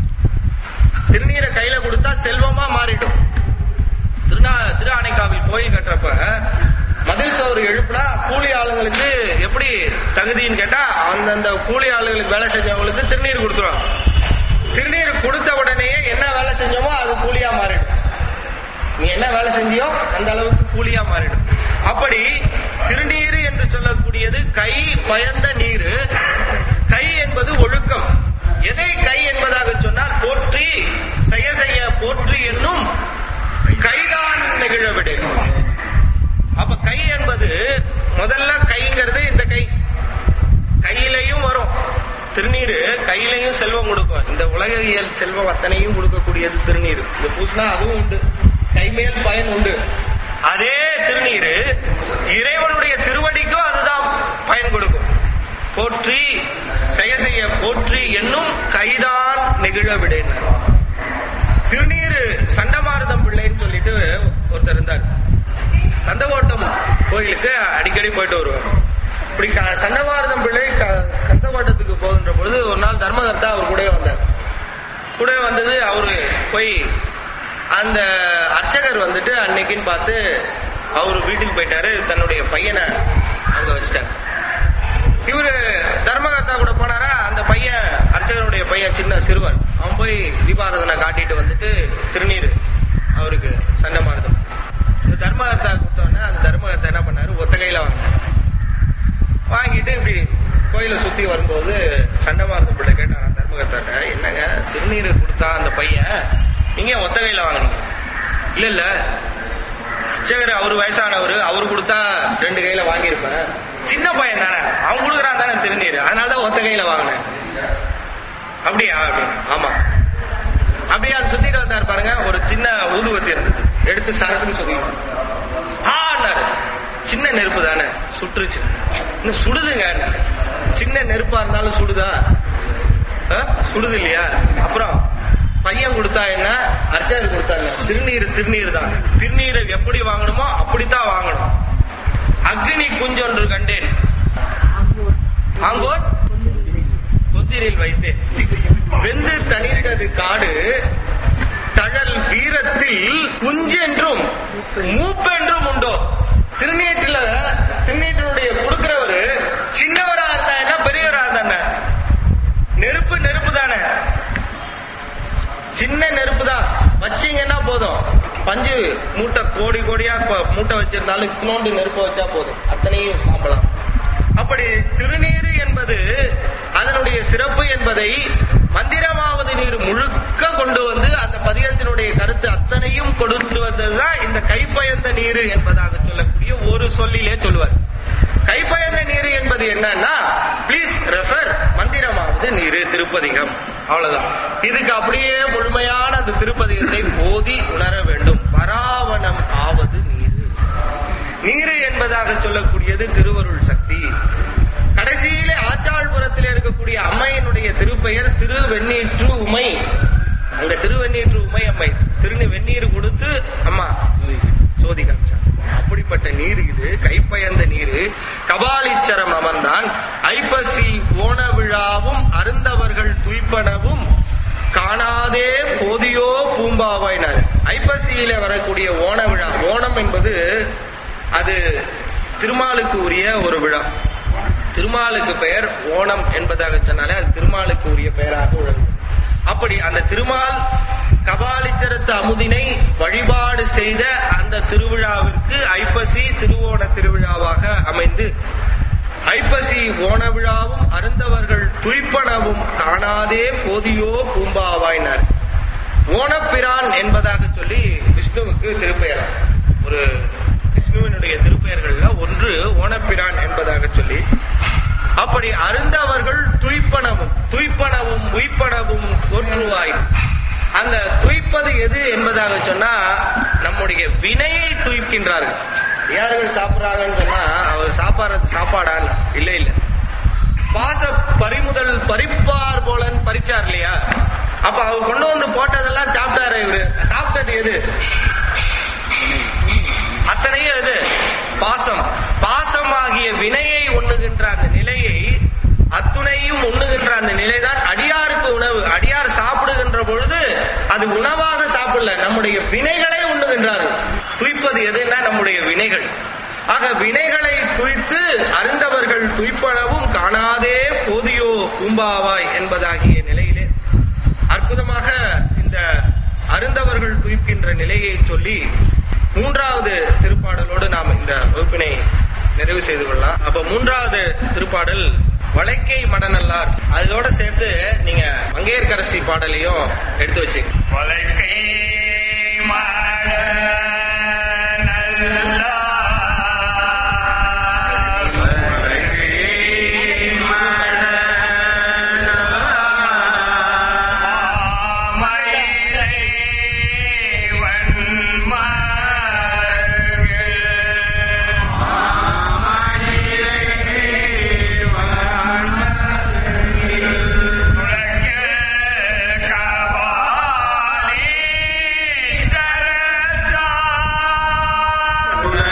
திருநீரை கையில கொடுத்தா செல்வமா மாறிடும். திருநா திரு ஆனைக்காவில் கோயில் கட்டுறப்ப மதில் சோறு எழுப்புனா கூலி ஆளுங்களுக்கு எப்படி தகுதின்னு கேட்டா, அந்தந்த கூலி ஆளுங்களுக்கு வேலை செஞ்சவங்களுக்கு திருநீர் கொடுத்துருவாங்க. திருநீர் கொடுத்த உடனேயே என்ன வேலை செஞ்சோமோ அது கூலியா மாறிடும். நீ என்ன வேலை செஞ்சியோ அந்த அளவுக்கு கூலியா மாறிடும். அப்படி திருநீர் என்று சொல்லக்கூடியது கை பயந்த நீர். கை என்பது ஒழுக்கம். எதை கை என்பதாக சொன்னால் போற்றி செய்ய செய்ய போற்றி என்னும் கைதான் நிகழவிடு. அப்ப கை என்பது முதல்ல கைங்கிறது இந்த கை, கையிலையும் வரும் திருநீர், கையிலையும் செல்வம் கொடுக்கும். இந்த உலகியல் செல்வம் அத்தனையும் கொடுக்கக்கூடியது திருநீர். இந்த பூசினா அதுவும் உண்டு, கைமேல் பயன் உண்டு. அதே திருநீர் இறைவனுடைய திருவடிக்கும் அதுதான் பயன் கொடுக்கும். போற்றி செய்ய செய்ய போற்றி என்னும் கைதான் நிகழ விடேன். திருநீர் சண்டமாரதம் பிள்ளைன்னு சொல்லிட்டு ஒருத்தர் இருந்தார். கந்தகோட்டம் கோயிலுக்கு அடிக்கடி போயிட்டு வருவார். இப்படி சண்டமாரதம் பிள்ளை கந்தகோட்டத்துக்கு போகின்ற பொழுது ஒரு நாள் தர்மகர்த்தா அவர் கூட வந்தார். கூட வந்தது அவரு போய் அந்த அர்ச்சகர் வந்துட்டு அன்னைக்குன்னு பார்த்து அவரு வீட்டுக்கு போயிட்டாரு. தன்னுடைய பையனை அங்க வச்சிட்டாரு. இவரு தர்மகர்த்தா கூட போனாரா. அந்த பையன், அர்ச்சகருடைய பையன், சின்ன சிறுவன், அவன் போய் தீபாராதனை காட்டிட்டு வந்துட்டு திருநீர் அவருக்கு சண்டமாரதம் தர்மகர்த்தா கொடுத்தோன்னா அந்த தர்மகர்த்தா என்ன பண்ணாரு, ஒத்த கையில வாங்கினார். வாங்கிட்டு இப்படி கோயிலை சுத்தி வரும்போது சண்டமாரதம் பிள்ளை கேட்டாரா தர்மகர்த்தாட்ட, என்னங்க திருநீர் கொடுத்தா அந்த பையன், நீங்க ஒத்த கையில வாங்கினீங்க? இல்ல இல்ல அர்ச்சகர் அவரு வயசானவரு, அவரு கொடுத்தா ரெண்டு கையில வாங்கியிருப்பேன். சின்ன பையன் தானே, அவன் கொடுக்குறான் தானே திருநீர், அதனாலதான் ஒத்த கையில வாங்கினேன். அப்படியா? ஆமா. அப்படியே அது சுத்திட்டு வந்தாரு பாருங்க. ஒரு சின்ன ஊதுவத்தி இருந்தது, எடுத்து சரக்குன்னு சொல்லிடுவாங்க. ஆனாரு, சின்ன நெருப்பு தானே, சுற்றுச்சு. இன்னும் சுடுதுங்க. சின்ன நெருப்பா இருந்தாலும் சுடுதா? சுடுது இல்லையா? அப்புறம் பையன் கொடுத்தா என்ன, அர்ச்சகர் கொடுத்தா என்ன? திருநீர் திருநீர் தான். திருநீரை எப்படி வாங்கணுமோ அப்படித்தான் வாங்கணும். அக்னி குஞ்சொன்று கண்டேன், அங்கோர் கொத்திரில் வைத்தேன், வெந்து தனித்தது காடு தழல் வீரத்தில் குஞ்சென்றும் மூப்பென்றும் உண்டோ. திருநீற்றில திருநீற்றினுடைய கொடுக்கிறவரு சின்னவரா இருந்தா என்ன, பெரியவரா இருந்தா என்ன, நெருப்பு நெருப்பு தானே, சின்ன நெருப்பு தான், வச்சீங்கன்னா போதும். பஞ்சு மூட்டை கோடி கோடியா மூட்டை வச்சிருந்தாலும் இத்தினோண்டு நெருப்ப வச்சா போதும், அத்தனையும் சாப்பிடலாம். அப்படி திருநீரு என்பது அதனுடைய சிறப்பு என்பதை மந்திரமாவது நீர் முழுக்க கொண்டு வந்து அந்த பதிகத்தினுடைய கருத்து அத்தனையும் கொடுத்து வந்ததுதான் இந்த கைப்பயந்த நீரு என்பதாக சொல்லக்கூடிய ஒரு சொல்லிலே சொல்லுவார். கைப்பயந்த நீரு என்பது என்னன்னா, பிளீஸ் ரெஃபர் மந்திரமாவது நீரு திருப்பதிகம், அவ்வளவுதான். இதுக்கு அப்படியே முழுமையான அந்த திருப்பதிகத்தை ஓதி உணர வேண்டும். பராவணம் ஆவது நீரு. நீரு என்பதாக சொல்லக்கூடியது திருவருள் சக்தி. கடைசியிலே ஆச்சாள்புரத்தில் இருக்கக்கூடிய அம்மையினுடைய திருப்பெயர் திருவெண்ணீற்று உமை. அங்க திருவெண்ணீற்று உமை அம்மை திரு வெந்நீர் கொடுத்து அம்மா சோதி காமிச்சார். அப்படிப்பட்ட நீர் இது, கைப்பயந்த நீரு. கபாலீச்சரம் அமர்ந்தான் ஐப்பசி ஓண விழாவும் அருந்தவர்கள் துய்ப்பனவும் காணாதே போதியோ பூம்பாவாயினார். ஐப்பசியில வரக்கூடிய ஓண விழா, ஓணம் என்பது அது திருமாலுக்கு உரிய ஒரு விழா. திருமாலுக்கு பெயர் ஓணம் என்பதாக சொன்னாலே அது திருமாலுக்கு உரிய பெயராக உள்ளது. அப்படி அந்த திருமால் கபாலீச்சரத்து அமுதினை வழிபாடு செய்த அந்த திருவிழாவிற்கு ஐப்பசி திருவோண திருவிழாவாக அமைந்து ஐப்பசி ஓண விழாவும் அருந்தவர்கள் துய்ப்பனவும் காணாதே போதியோ பூம்பாவாயினார். ஓணப்பிரான் என்பதாக சொல்லி விஷ்ணுவுக்கு திருப்பெயர். ஒரு விஷ்ணுவினுடைய திருப்பெயர்கள்ல ஒன்று ஓணப்பிரான் என்பதாக சொல்லி, அப்படி அருந்தவர்கள் துய்ப்பனவும் துய்ப்பனவும் உய்ப்பனவும் தோற்றுவாய். அந்த துய்ப்பது எது என்பதாக சொன்னா நம்முடைய வினையை துய்க்கின்றார்கள். யார்கள் சாப்பிடுறாங்கன்னு சொன்னா அவர் சாப்பாடுறது சாப்பாடான்னு இல்ல இல்ல பாச பறிமுதல் பறிப்பார் போலன்னு பறிச்சார் இல்லையா? அப்ப அவர் கொண்டு வந்து போட்டதெல்லாம் சாப்பிட்டாரு. இவரு சாப்பிட்டது எது? அத்தனையும் எது? பாசம். பாசமாகிய வினையை உண்ணுகின்ற அந்த நிலையை அத்துணையும் உண்ணுகின்ற அந்த நிலைதான் அடியாருக்கு உணவு. அடியார் சாப்பிடுகின்ற பொழுது அது உணவாக சாப்பிடல, நம்முடைய வினைகளை உண்ணுகின்றார்கள். துய்ப்பது எதுன்னா நம்முடைய வினைகள். ஆக வினைகளை துய்த்து அருந்தவர்கள் துய்ப்பனவும் காணாதே போதியோ பூம்பாவாய் என்பதாகிய நிலையிலே அற்புதமாக இந்த அருந்தவர்கள் துய்க்கின்ற நிலையை சொல்லி மூன்றாவது திருப்பாடலோடு நாம் இந்த வகுப்பினை நிறைவு செய்து கொள்ளலாம். அப்ப மூன்றாவது திருப்பாடல் வளைக்கை மடநல்லார். அதோட சேர்த்து நீங்க மங்கையர்கரசி பாடலையும் எடுத்து வச்சு வளைக்கை Hola.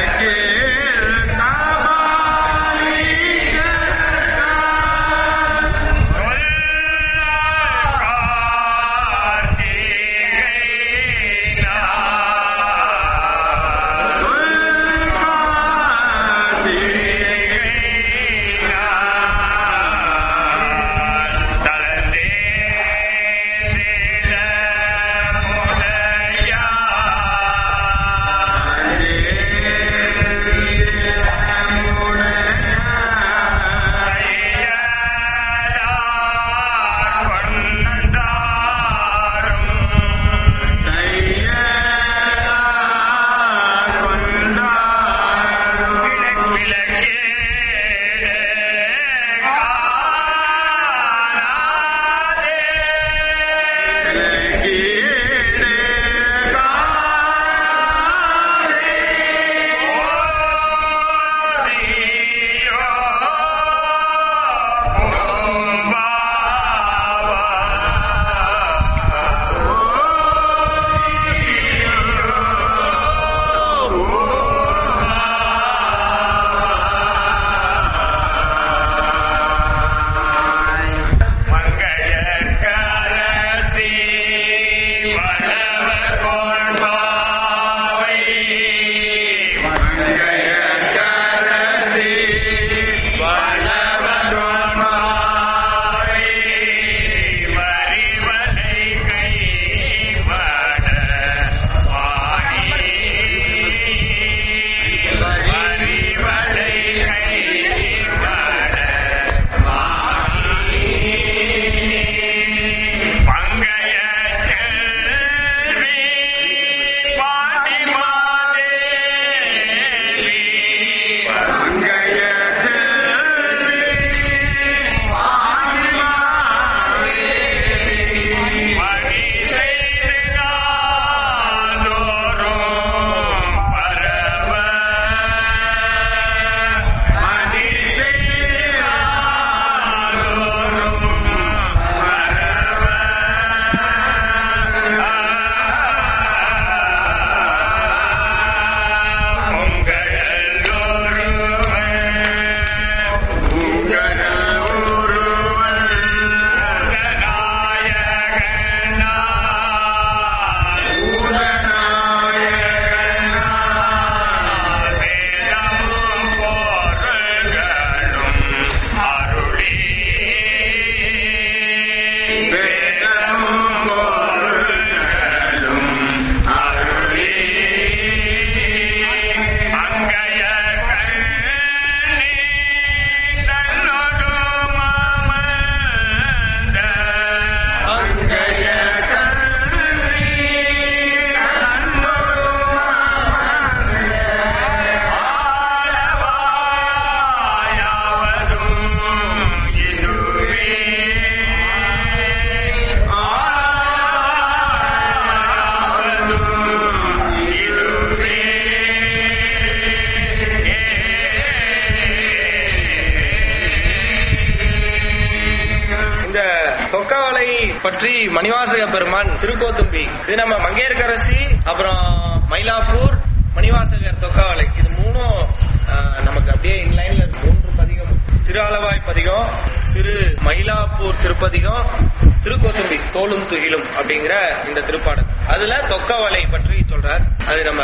பற்றி மணிவாசக பெருமான் திருக்கோத்தும்பி, இது நம்ம மங்கையர்க்கரசி, அப்புறம் மயிலாப்பூர், மணிவாசகர் தொக்காவளை, இது மூணும் நமக்கு அப்படியே இன்லைன்ல மூன்று பதிகம். திரு ஆலவாய் பதிகம், திரு மயிலாப்பூர் திருப்பதிகம், திருக்கோத்தும்பி தோளும் துகிலும் அப்படிங்கிற இந்த திருப்பாடல். அதுல தொக்காவளை பற்றி சொல்றார். அது நம்ம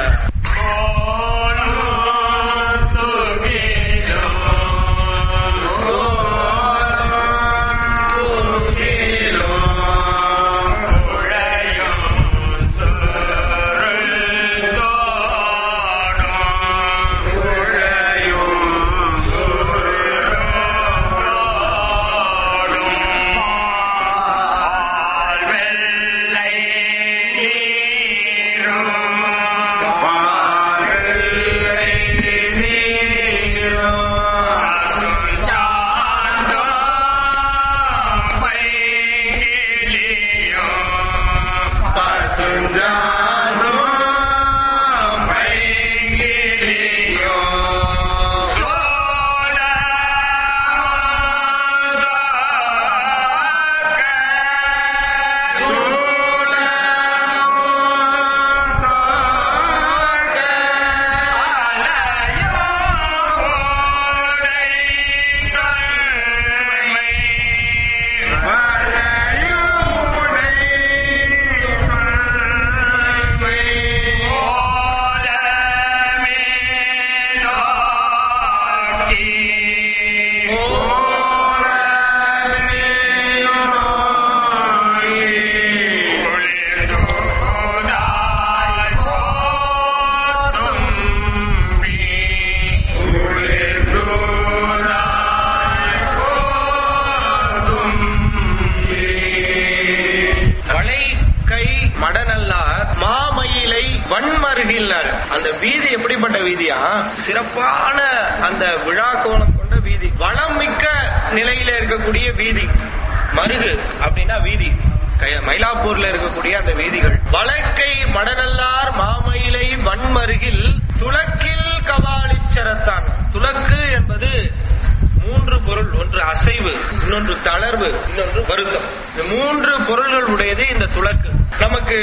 அந்த வீதி எப்படிப்பட்ட வீதியா, சிறப்பான அந்த விழா கோலம் கொண்ட வீதி, வளம் மிக்க நிலையில இருக்கக்கூடிய வீதி. மருகு அப்படின்னா வீதி, மயிலாப்பூர்ல இருக்கக்கூடிய அந்த வீதிகள். வளைக்கை மடநல்லார் மாமயிலை வன்மருகில் துலக்கில் கபாலிச்சரத்தான். துலக்கு என்பது மூன்று பொருள், ஒன்று அசைவு, இன்னொன்று தளர்வு, இன்னொன்று வருத்தம். இந்த மூன்று பொருள்கள் உடையது இந்த துலக்கு. நமக்கு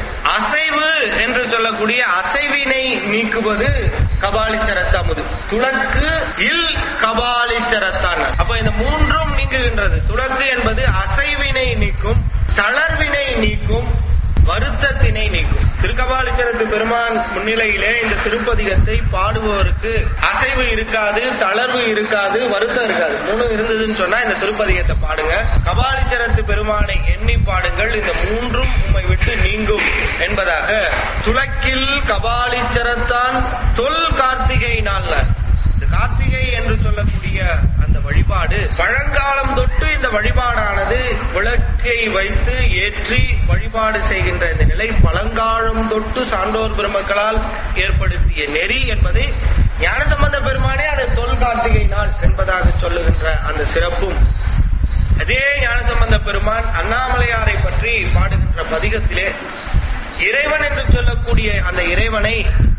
அசைவு என்று சொல்லக்கூடிய அசைவினை நீக்குவது கபாலிச்சரத்தாமுது. துலக்கு இல் கபாலிச்சரத்தான். அப்ப இந்த மூன்றும் நீங்குகின்றது. துலக்கு என்பது அசைவினை நீக்கும், தளர்வினை நீக்கும், வருத்தத்தினை நீக்கும். திருக்கபாலிச்சரத்து பெருமான் முன்னிலையிலே இந்த திருப்பதிகத்தை பாடுபவருக்கு அசைவு இருக்காது, தளர்வு இருக்காது, வருத்தம் இருக்காது. மூணு இருந்ததுன்னு சொன்னா இந்த திருப்பதிகத்தை பாடுங்க. கபாலிச்சரத்து பெருமானை எண்ணி பாடுங்கள், இந்த மூன்றும் உம்மை விட்டு நீங்கும் என்பதாக துலக்கில் கபாலிச்சரத்தான் தொல் கார்த்திகை நாள்ல, இந்த கார்த்திகை என்று சொல்லக்கூடிய அந்த வழிபாடு பழங்காலம் தொட்டு இந்த வழிபாடானது விளக்கை வைத்து ஏற்றி வழிபாடு செய்கின்ற இந்த நிலை பழங்காலம் தொட்டு சான்றோர் பெருமக்களால் ஏற்படுத்திய நெறி என்பதை ஞானசம்பந்த பெருமானே அது தொல் கார்த்திகை நாள் என்பதாக சொல்லுகின்ற அந்த சிறப்பும், அதே ஞானசம்பந்த பெருமான் அண்ணாமலையாரை பற்றி பாடுகின்ற பதிகத்திலே இறைவன் என்று சொல்லக்கூடிய அந்த இறைவனை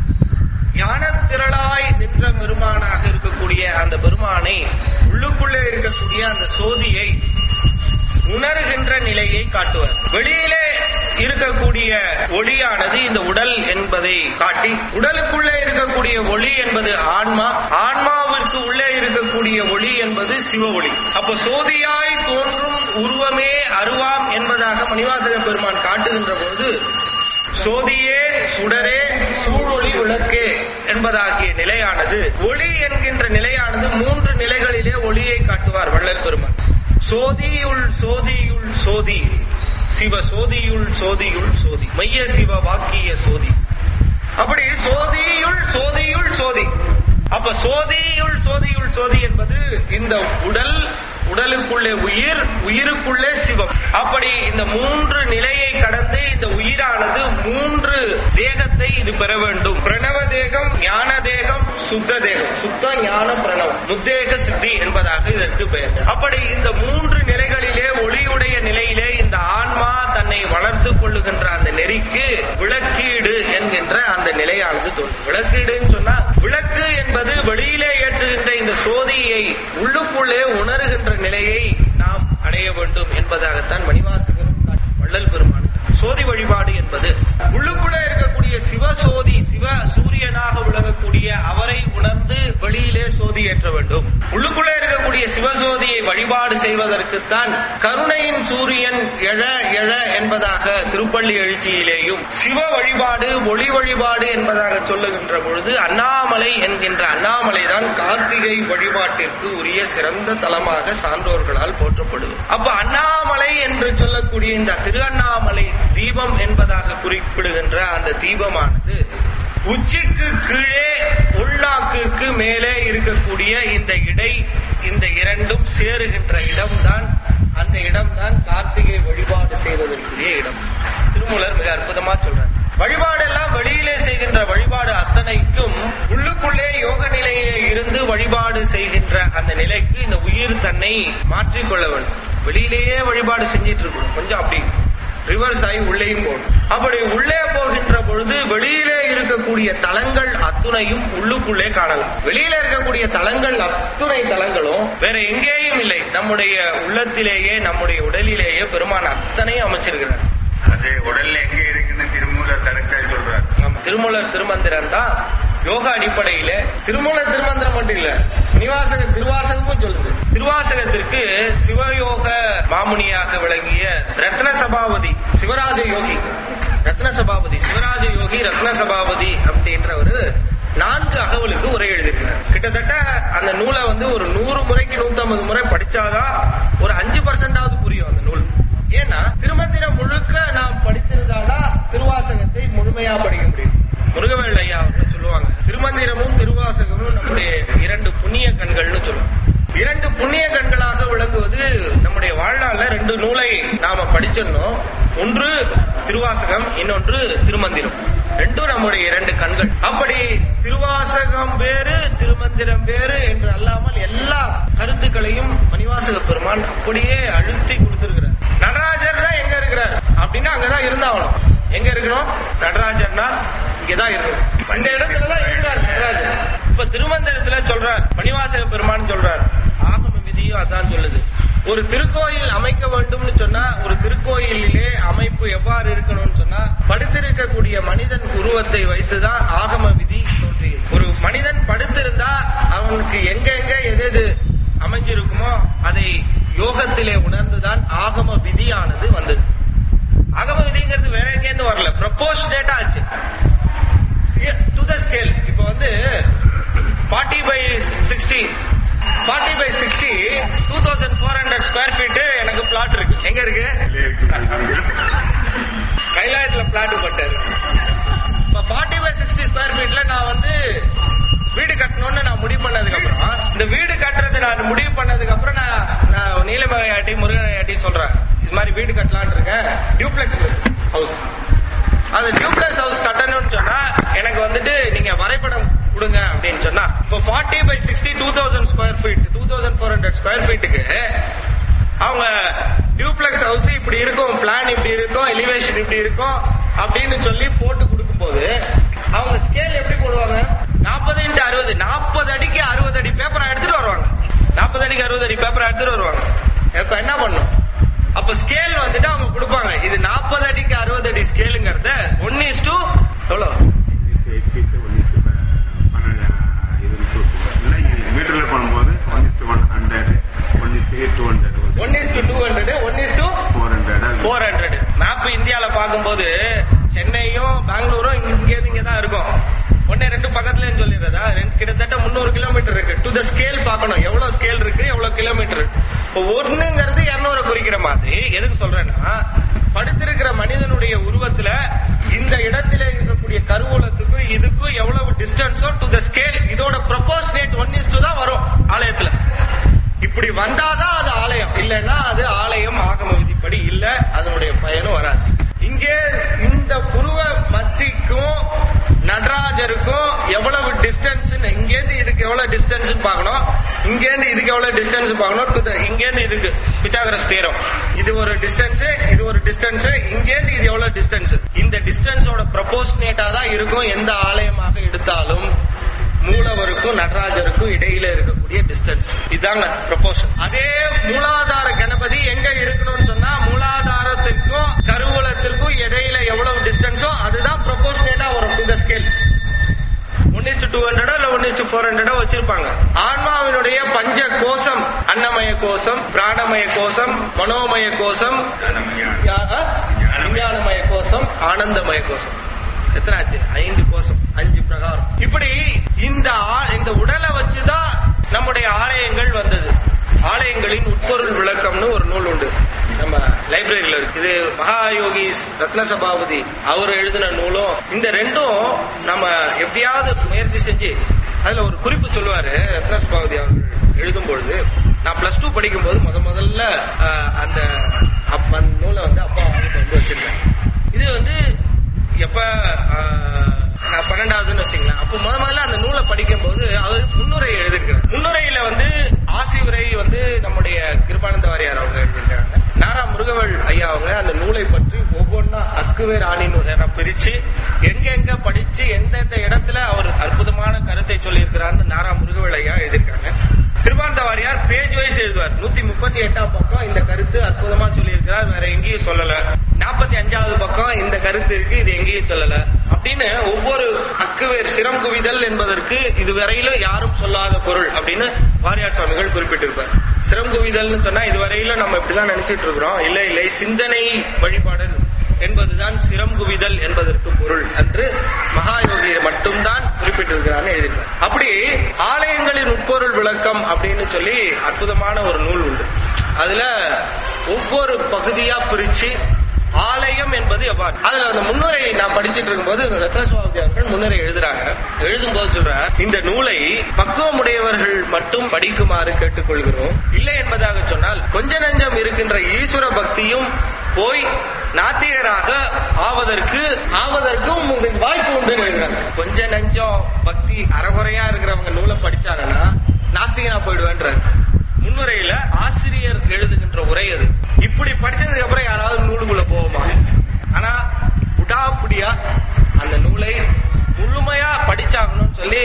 ஞானத்திரளாய் நின்ற பெருமானாக இருக்கக்கூடிய அந்த பெருமானை, உள்ளுக்குள்ளே இருக்கக்கூடிய அந்த சோதியை உணர்கின்ற நிலையை காட்டுவார். வெளியிலே இருக்கக்கூடிய ஒளியானது இந்த உடல் என்பதை காட்டி, உடலுக்குள்ளே இருக்கக்கூடிய ஒளி என்பது ஆன்மா, ஆன்மாவிற்கு உள்ளே இருக்கக்கூடிய ஒளி என்பது சிவ ஒளி. அப்ப சோதியாய் தோன்றும் உருவமே அருவாம் என்பதாக மணிவாசக பெருமான் காட்டுகின்ற போது, சோதியே சுடரே சூழொளி விளக்கே என்பதாகிய நிலையானது, ஒளி என்கின்ற நிலையானது மூன்று நிலைகளிலே ஒளியை காட்டுவார் வள்ளல் பெருமான். சோதியுள் சோதியுள் சோதி, சிவ சோதியுள் சோதியுள் சோதி, மைய சிவ வாக்கிய சோதி. அப்படி சோதியுள் சோதியுள் சோதி. அப்ப சோதியுள் சோதியுள் சோதி என்பது இந்த உடல், உடலுக்குள்ளே உயிர், உயிருக்குள்ளே சிவம். அப்படி இந்த மூன்று நிலையை கடந்து இந்த உயிரானது மூன்று தேகத்தை இது பெற வேண்டும். பிரணவ தேகம், ஞான தேகம், சுத்த தேகம். சுத்த ஞான பிரணவம், முத்தேக சித்தி என்பதாக இதற்கு பெயர். அப்படி இந்த மூன்று நிலைகளிலே ஒளியுடைய நிலையிலே இந்த ஆன்மா தன்னை வளர்த்து கொள்ளுகின்ற அந்த நெறிக்கு விளக்கீடு என்கின்ற அந்த நிலையானது தோன்றும். விளக்கீடுன்னு சொன்னா, விளக்கு என்பது வெளியிலே ஏற்றுகின்ற இந்த சோதியை உள்ளுக்குள்ளே உணர்கின்ற நிலையை நாம் அடைய வேண்டும் என்பதாகத்தான் மணிவாசகரும் வள்ளல் பெருமான். சோதி வழிபாடு என்பது உள்ளுக்குள்ள இருக்கக்கூடிய சிவசோதி, சிவ சூரியனாக விளங்கக்கூடிய அவரை உணர்ந்து வெளியிலே சோதி ஏற்ற வேண்டும். உள்ளுக்குள்ள இருக்கக்கூடிய சிவசோதியை வழிபாடு செய்வதற்குத்தான் கருணையின் சூரியன் எழ எழ என்பதாக திருப்பள்ளி எழுச்சியிலேயும், சிவ வழிபாடு ஒளி வழிபாடு என்பதாக சொல்லுகின்ற பொழுது அண்ணாமலை என்கின்ற அண்ணாமலை தான் கார்த்திகை வழிபாட்டிற்கு உரிய சிறந்த தலமாக சான்றோர்களால் போற்றப்படுவது. அப்ப அண்ணாமலை என்று சொல்லக்கூடிய இந்த திரு அண்ணாமலை தீபம் என்பதாக குறிப்பிடுகின்ற அந்த தீபமானது உச்சிக்கு கீழே உள்நாக்கிற்கு மேலே இருக்கக்கூடிய இந்த இடை, இந்த இரண்டும் சேருகின்ற இடம்தான், அந்த இடம்தான் கார்த்திகை வழிபாடு செய்வதற்குரிய இடம். திருமூலர் மிக அற்புதமா சொல்றார். வழிபாடெல்லாம் வெளியிலே செய்கின்ற வழிபாடு அத்தனைக்கும் உள்ளுக்குள்ளே யோக நிலையிலே இருந்து வழிபாடு செய்கின்ற அந்த நிலைக்கு இந்த உயிர் தன்னை மாற்றிக்கொள்ள வேண்டும். வெளியிலேயே வழிபாடு செஞ்சிட்டு இருக்கணும், கொஞ்சம் அப்படி ரிவர்ஸ் ஆகி உள்ளேயும் போகணும். அப்படி உள்ளே போகின்ற பொழுது வெளியிலே இருக்கக்கூடிய தலங்கள் அத்துணையும் உள்ளுக்குள்ளே காணலாம். வெளியில இருக்கக்கூடிய தலங்கள் அத்துணை தலங்களும் வேற எங்கேயும் இல்லை, நம்முடைய உள்ளத்திலேயே, நம்முடைய உடலிலேயே பெருமான் அத்தனையும் அமைச்சிருக்கிறார். அது உடல்ல எங்க இருக்குன்னு திருமூலர் கரெக்டா சொல்றார். திருமூலர் திருமந்திரம் தான் யோகா அடிப்படையில. திருமூலர் திருமந்திரம் மட்டும் இல்ல, நிவாசக திருவாசகமும் சொல்லுது. திருவாசகத்திற்கு சிவயோக மாமுனியாக விளங்கிய ரத்ன சபாபதி சிவராஜ யோகி, ரத்ன சபாபதி சிவராஜ யோகி ரத்ன சபாபதி அப்படின்ற ஒரு நான்கு அகவலுக்கு உரை எழுதியிருக்கிறார். கிட்டத்தட்ட அந்த நூலை வந்து ஒரு நூறு முறைக்கு நூத்தி ஐம்பது முறை படிச்சாதான் ஒரு அஞ்சு பர்சன்டாவது புரியும் அந்த நூல். ஏன்னா திருமந்திரம் முழுக்க நாம் படித்திருந்தாதான் திருவாசகத்தை முழுமையா படிக்க முடியும். முருகவேல் ஐயா அவர்கள் சொல்லுவாங்க, திருமந்திரமும் திருவாசகமும் நம்முடைய இரண்டு புண்ணிய கண்கள்னு சொல்லுவாங்க. இரண்டு புண்ணிய கண்களாக விளங்குவது நம்முடைய வாழ்நாள்ல ரெண்டு நூலை நாம படிச்சிடணும். ஒன்று திருவாசகம், இன்னொன்று திருமந்திரம். ரெண்டும் நம்முடைய இரண்டு கண்கள். அப்படி திருவாசகம் வேறு திருமந்திரம் வேறு என்று அல்லாமல் எல்லா கருத்துக்களையும் மணிவாசக பெருமான் அப்படியே அழுத்தி கொடுத்திருக்கிறார். நடராஜர் எங்க இருக்கிறார் அப்படின்னா அங்கதான் இருந்தாகணும். எங்க இருக்கணும்? நடராஜர்னா இங்கதான் இருக்கணும். அந்த இடத்துலதான் இருக்கிறார் நடராஜர். இப்ப திருமந்திரத்துல சொல்றார், மணிவாசக பெருமான் சொல்றார், ஆகம விதியும் அதான் சொல்லுது. ஒரு திருக்கோயில் அமைக்க வேண்டும்னு சொன்னா ஒரு திருக்கோயிலே அமைப்பு எவ்வாறு இருக்கணும்னு சொன்னா படுத்திருக்கக்கூடிய மனிதன் உருவத்தை வைத்துதான் ஆகம விதி தோன்றியது. ஒரு மனிதன் படுத்திருந்தா அவனுக்கு எங்க எங்க எது எது அமைஞ்சிருக்குமோ அதை யோகத்திலே உணர்ந்துதான் ஆகம விதியானது வந்தது. ஆகம விதிங்கிறது வேற எங்கேருந்து வரல, ப்ரொபோர்ஷனேட்டா ஆச்சு டு த ஸ்கேல். இப்ப வந்து forty by sixty forty by sixty two thousand four hundred square feet எனக்கு பிளாட் இருக்கு. எங்க இருக்கு? கைலாயத்துல பிளாட் பட்டாரு. இப்ப ஃபார்ட்டி பை சிக்ஸ்டி ஸ்கொயர் ஃபீட்ல நான் வந்து வீடு கட்டணும்னு நான் முடிவு பண்ணதுக்கு அப்புறம், இந்த வீடு கட்டுறது நான் முடிவு பண்ணதுக்கு அப்புறம் நான் நான் நீலமலையாட்டி முருகனையாட்டி சொல்றேன், இது மாதிரி வீடு கட்டலான் இருக்கேன், டியூப்ளெக்ஸ் ஹவுஸ். அந்த டியூப்ளெக்ஸ் ஹவுஸ் கட்டணும்னு சொன்னா எனக்கு வந்துட்டு நீங்க வரைபடம் கொடுங்க அப்படின்னு சொன்னா, இப்போ forty by sixty two thousand square feet two thousand four hundred square ஃபீட்டுக்கு அவங்க டியூப்ளெக்ஸ் ஹவுஸ் இப்படி இருக்கும், பிளான் இப்படி இருக்கும், எலிவேஷன் இப்படி இருக்கும் அப்படின்னு சொல்லி போட்டு கொடுக்கும் போது அவங்க ஸ்கேல் எப்படி போடுவாங்க? நாற்பது இன்ட்டு அறுபது நாற்பது அடிக்கு அறுபது அடி பேப்பரை எடுத்துட்டு வருவாங்க. நாற்பது அடிக்கு அறுபது அடி பேப்பரை எடுத்துட்டு வருவாங்க. இப்ப என்ன பண்ணும்? அப்ப ஸ்கேல் வந்துட்டு அவங்க கொடுப்பாங்க. இது நாற்பது அடிக்கு அறுபது அடி ஸ்கேலுங்கிறத ஒன் இஸ் டூ எவ்வளவு மீட்டர்ல பண்ணும்போது one is to one hundred one is two hundred one is to two hundred one is to four hundred four hundred map இந்தியாவில பார்க்கும்போது சென்னையும் பெங்களூரும் இங்கே இங்கதான் இருக்கும். ஒன்னே ரெண்டு பக்கத்துல சொல்லிடுறதா? கிட்டத்தட்ட முன்னூறு கிலோமீட்டர் இருக்கு. டு த ஸ்கேல் பார்க்கணும், எவ்வளவு ஸ்கேல் இருக்கு, எவ்வளவு கிலோமீட்டர். இப்போ ஒண்ணுங்கிறது இருநூறு குறிக்கிற மாதிரி. எதுக்கு சொல்றேன்னா, படுத்திருக்கிற மனிதனுடைய உருவத்துல இந்த இடத்துல இருக்கக்கூடிய கருவூலத்துக்கும் இதுக்கும் எவ்வளவு டிஸ்டன்ஸோ டு த ஸ்கேல், இதோட ப்ரொபோர்ஷனேட் ஒன் இஸ் டூ தான் வரும் ஆலயத்துல. இப்படி வந்தாதான் அது ஆலயம், இல்லைன்னா அது ஆலயம் ஆகம விதிப்படி இல்ல, அதனுடைய பயனும் வராது. இங்கே இந்த புருவ மத்திக்கும் நடராஜருக்கும் எவ்வளவு டிஸ்டன்ஸ், இங்கேருந்து இதுக்கு எவ்வளவு டிஸ்டன்ஸ் பார்க்கணும், இங்கேருந்து இதுக்கு எவ்வளவு டிஸ்டன்ஸ் பார்க்கணும், இங்கேருந்து இதுக்கு பித்தாகரஸ் தேரம், இது ஒரு டிஸ்டன்ஸ், இது ஒரு டிஸ்டன்ஸ், இங்கேருந்து இது எவ்வளவு டிஸ்டன்ஸ். இந்த டிஸ்டன்ஸோட ப்ரொபோர்ஷனேட்டா தான் இருக்கும் எந்த ஆலயமாக எடுத்தாலும். மூலவருக்கும் நடராஜருக்கும் இடையில இருக்கக்கூடிய டிஸ்டன்ஸ் இதாங்க ப்ரொபோர்ஷன். அதே மூலாதார கணபதி எங்க இருக்கணும்னு சொன்னா மூலாதாரத்திற்கும் கருவ வச்சிருப்பாங்க. ஆன்மாவினுடைய பஞ்ச கோஷம், அன்னமய கோஷம், பிராணமய கோஷம், மனோமய கோஷம், விஞ்ஞானமய கோஷம், ஆனந்தமய கோஷம். எத்தனை ஆச்சு? ஐந்து கோஷம், அஞ்சு பிரகாரம். இப்படி இந்த இந்த உடலை வச்சுதான் நம்முடைய ஆலயங்கள் வந்தது. ஆலயங்களின் உட்பொருள் விளக்கம்னு ஒரு நூல் உண்டு, நம்ம லைப்ரரியில இருக்கு. இது மகாயோகி ரத்ன சபாபதி அவர் எழுதின நூலும். இந்த ரெண்டும் நம்ம எப்படியாவது முயற்சி செஞ்சு, அதுல ஒரு குறிப்பு சொல்லுவாரு ரத்ன சபாபதி அவர்கள் எழுதும் பொழுது, நான் பிளஸ் டூ படிக்கும் போது முத முதல்ல அந்த நூலை வந்து அப்பா வாங்கிட்டு வந்து வச்சிருக்கேன். இது வந்து எப்ப நான் பன்னெண்டாவதுன்னு வச்சுக்கலாம். அப்போ முத முதல்ல அந்த நூலை படிக்கும் போது அவர் முன்னுரை எழுதியிருக்கிறார். முன்னுரையில வந்து ஆசிவுரை வந்து நம்முடைய கிருபானந்த வாரியார் அவங்க எழுதியிருக்காங்க. நாரா முருகவள் ஐயா அவங்க அந்த நூலை பற்றி ஒவ்வொன்னா அக்குவேர் ஆணின்னு பிரிச்சு எங்கெங்க படிச்சு எந்தெந்த இடத்துல அவர் அற்புதமான கருத்தை சொல்லி இருக்கிறார்னு நாரா முருகவள் ஐயா எழுதியிருக்காங்க. கிருபானந்த வாரியார் பேஜ் வைஸ் எழுதுவார். நூத்தி முப்பத்தி எட்டாம் பக்கம் இந்த கருத்து அற்புதமா சொல்லி இருக்கிறார், வேற எங்கேயும் சொல்லல. நாற்பத்தி அஞ்சாவது பக்கம் இந்த கருத்து இருக்கு, இது எங்கேயும் சொல்லல அப்படின்னு ஒவ்வொரு அக்குவேர் சிரம் குவிதல் என்பதற்கு இதுவரையிலும் யாரும் சொல்லாத பொருள் அப்படின்னு வாரியார் சுவாமிகள் குறிப்பிட்டிருப்பார். சிரம் குவிதல் சொன்னா இதுவரையிலும் நம்ம இப்படிதான் நினைச்சிட்டு இருக்கிறோம். இல்ல இல்லை, சிந்தனை வழிபாடு என்பதுதான் சிரம் குவிதல் என்பதற்கு பொருள் என்று மகாயோகியர் மட்டும்தான் குறிப்பிட்டிருக்கிறான்னு எழுதியிருக்கார். அப்படி ஆலயங்களின் உட்பொருள் விளக்கம் அப்படின்னு சொல்லி அற்புதமான ஒரு நூல் உண்டு. அதுல ஒவ்வொரு பகுதியா பிரிச்சு ஆலயம் என்பது எவ்வாறு, அதுல அந்த முன்னுரை நான் படிச்சுட்டு இருக்கும்போது ரத்னசுவாமி அவர்கள் முன்னுரை எழுதுறாங்க. எழுதும் போது சொல்ற, இந்த நூலை பக்குவமுடையவர்கள் மட்டும் படிக்குமாறு கேட்டுக்கொள்கிறோம். இல்லை என்பதாக சொன்னால் கொஞ்ச நஞ்சம் இருக்கின்ற ஈஸ்வர பக்தியும் போய் நாத்திகராக ஆவதற்கு ஆவதற்கும் வாய்ப்பு உண்டு எழுதுறாங்க. கொஞ்ச நஞ்சம் பக்தி அறகுறையா இருக்கிறவங்க நூலை படிச்சாங்கன்னா நாஸ்திகனா போயிடுவேன்றாரு. முன்னுரையில ஆசிரியர் எழுதுகின்ற உரை அது. இப்படி படிச்சதுக்கு அப்புறம் யாராவது நூலுக்குள்ள போவோமா? ஆனா உடாப்புடியா அந்த நூலை முழுமையா படிச்சாகணும்னு சொல்லி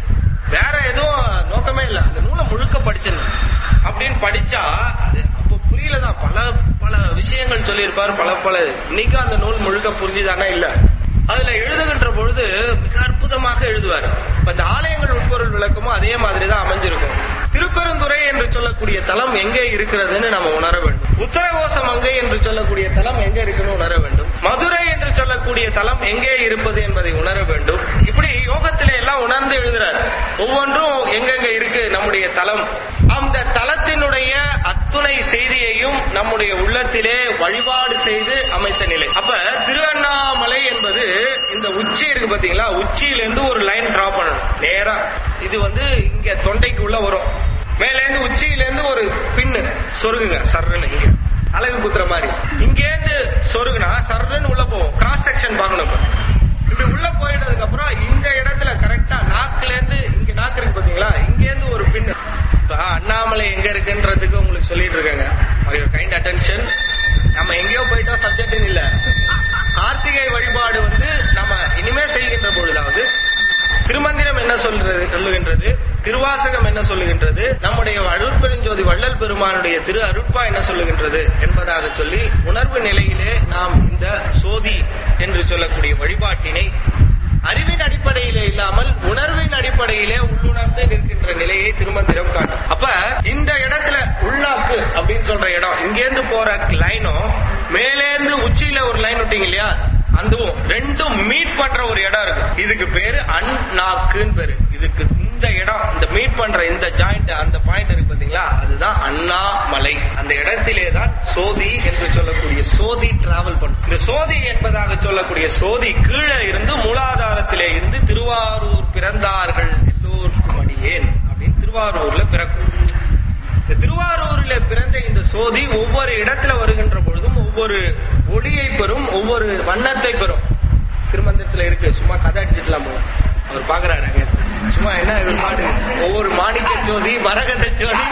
வேற எதுவும் நோக்கமே இல்லை, அந்த நூலை முழுக்க படிச்சிடணும் அப்படின்னு படிச்சா அது அப்போ புரியலதான். பல பல விஷயங்கள் சொல்லியிருப்பார், பல பல இன்னைக்கும் அந்த நூல் முழுக்க புரிஞ்சுதானா இல்ல. அதுல எழுதுகின்ற பொழுது மிக அற்புதமாக எழுதுவார். இந்த ஆலயங்கள் உட்பொருள் விளக்கமும் அதே மாதிரிதான் அமைஞ்சிருக்கும். திருப்பெருந்துறை என்று சொல்லக்கூடிய தலம் எங்கே இருக்கிறதுன்னு நம்ம உணர வேண்டும். உத்தரகோச மங்கை என்று சொல்லக்கூடிய தலம் எங்க இருக்குன்னு உணர வேண்டும். மதுரை என்று சொல்லக்கூடிய தலம் எங்கே இருப்பது என்பதை உணர வேண்டும். இப்படி யோகத்திலே எல்லாம் உணர்ந்து எழுதுறார். ஒவ்வொன்றும் எங்கெங்க இருக்கு நம்முடைய தலம், அந்த தலத்தினுடைய அத்துணை செய்தியையும் நம்முடைய உள்ளத்திலே வழிபாடு செய்து அமைத்த நிலை. அப்ப திருவண்ணாமலை என்பது இந்த உச்சி இருக்கு பாத்தீங்களா, உச்சியிலிருந்து ஒரு லைன் டிரா பண்ணணும் நேரா. இது வந்து இங்க தொண்டைக்கு உள்ள வரும். மேல இருந்து உச்சியில இருந்து ஒரு பின்னு சொருகுங்க, சர்ன்னு இங்க அழகு குத்துற மாதிரி. இங்க இருந்து சொருகுனா சர்ன்னு உள்ள போவோம். கிராஸ் செக்ஷன் பார்க்கணும். இப்படி உள்ள போயிட்டதுக்கு அப்புறம் இந்த இடத்துல கரெக்டா நாக்குல இருந்து இங்க நாக்கு இருக்கு பாத்தீங்களா, இங்க இருந்து ஒரு பின்னு. அண்ணாமலை எங்க இருக்குன்றதுக்கு உங்களுக்கு சொல்லிட்டு இருக்காங்க. Kind attention. நம்ம எங்கேயோ போயிட்டோம் சப்ஜெக்ட் இல்ல. கார்த்திகை வழிபாடு வந்து நம்ம இனிமே செய்கின்ற பொழுதாவது திருமந்திரம் என்ன சொல்றது சொல்லுகின்றது, திருவாசகம் என்ன சொல்லுகின்றது, நம்முடைய அருட்பெருஞ்சோதி வள்ளல் பெருமானுடைய திரு அருட்பா என்ன சொல்லுகின்றது என்பதாக சொல்லி உணர்வு நிலையிலே நாம் இந்த சோதி என்று சொல்லக்கூடிய வழிபாட்டினை அறிவின் அடிப்படையிலே இல்லாமல் உணர்வின் அடிப்படையிலே உள்ளுணர்ந்து நிற்கின்ற நிலையை திருமந்திரம் காட்டும். அப்ப இந்த இடத்துல உள்நாக்கு அப்படின்னு சொல்ற இடம், இங்கேருந்து போற லைனும் மேலேந்து உச்சியில ஒரு லைன் விட்டீங்க இல்லையா, அதுவும் ரெண்டும் மீட் பண்ற ஒரு இடம் இருக்கு. இதுக்கு பேரு அண்ணாக்குன்னு பேரு. இதுக்கு இந்த இடம், இந்த மீட் பண்ற இந்த ஜாயிண்ட், அந்த பாயிண்ட் இருக்கு பாத்தீங்களா, அதுதான் அண்ணாமலை. அந்த இடத்திலே தான் சோதி என்று சொல்லக்கூடிய சோதி டிராவல் பண்ணும். இந்த சோதி என்பதாக சொல்லக்கூடிய சோதி கீழே இருந்து மூலாதாரத்திலே இருந்து திருவாரூர் பிறந்தார்கள் எல்லோருக்கும் அடியேன் அப்படின்னு திருவாரூர்ல பிறக்கும். இந்த திருவாரூரில் பிறந்த இந்த சோதி ஒவ்வொரு இடத்துல வருகின்ற பொழுதும் ஒவ்வொரு ஒளியை பெறும், ஒவ்வொரு வண்ணத்தை பெறும். திருமந்திரத்துல இருக்கு, சும்மா கதை அடிச்சுட்டுலாம் போவோம். அவர் பாக்குறாரு சும்மா என்ன இது பாடு, ஒவ்வொரு மாணிக்க ஜோதி மரகத ஜோதி,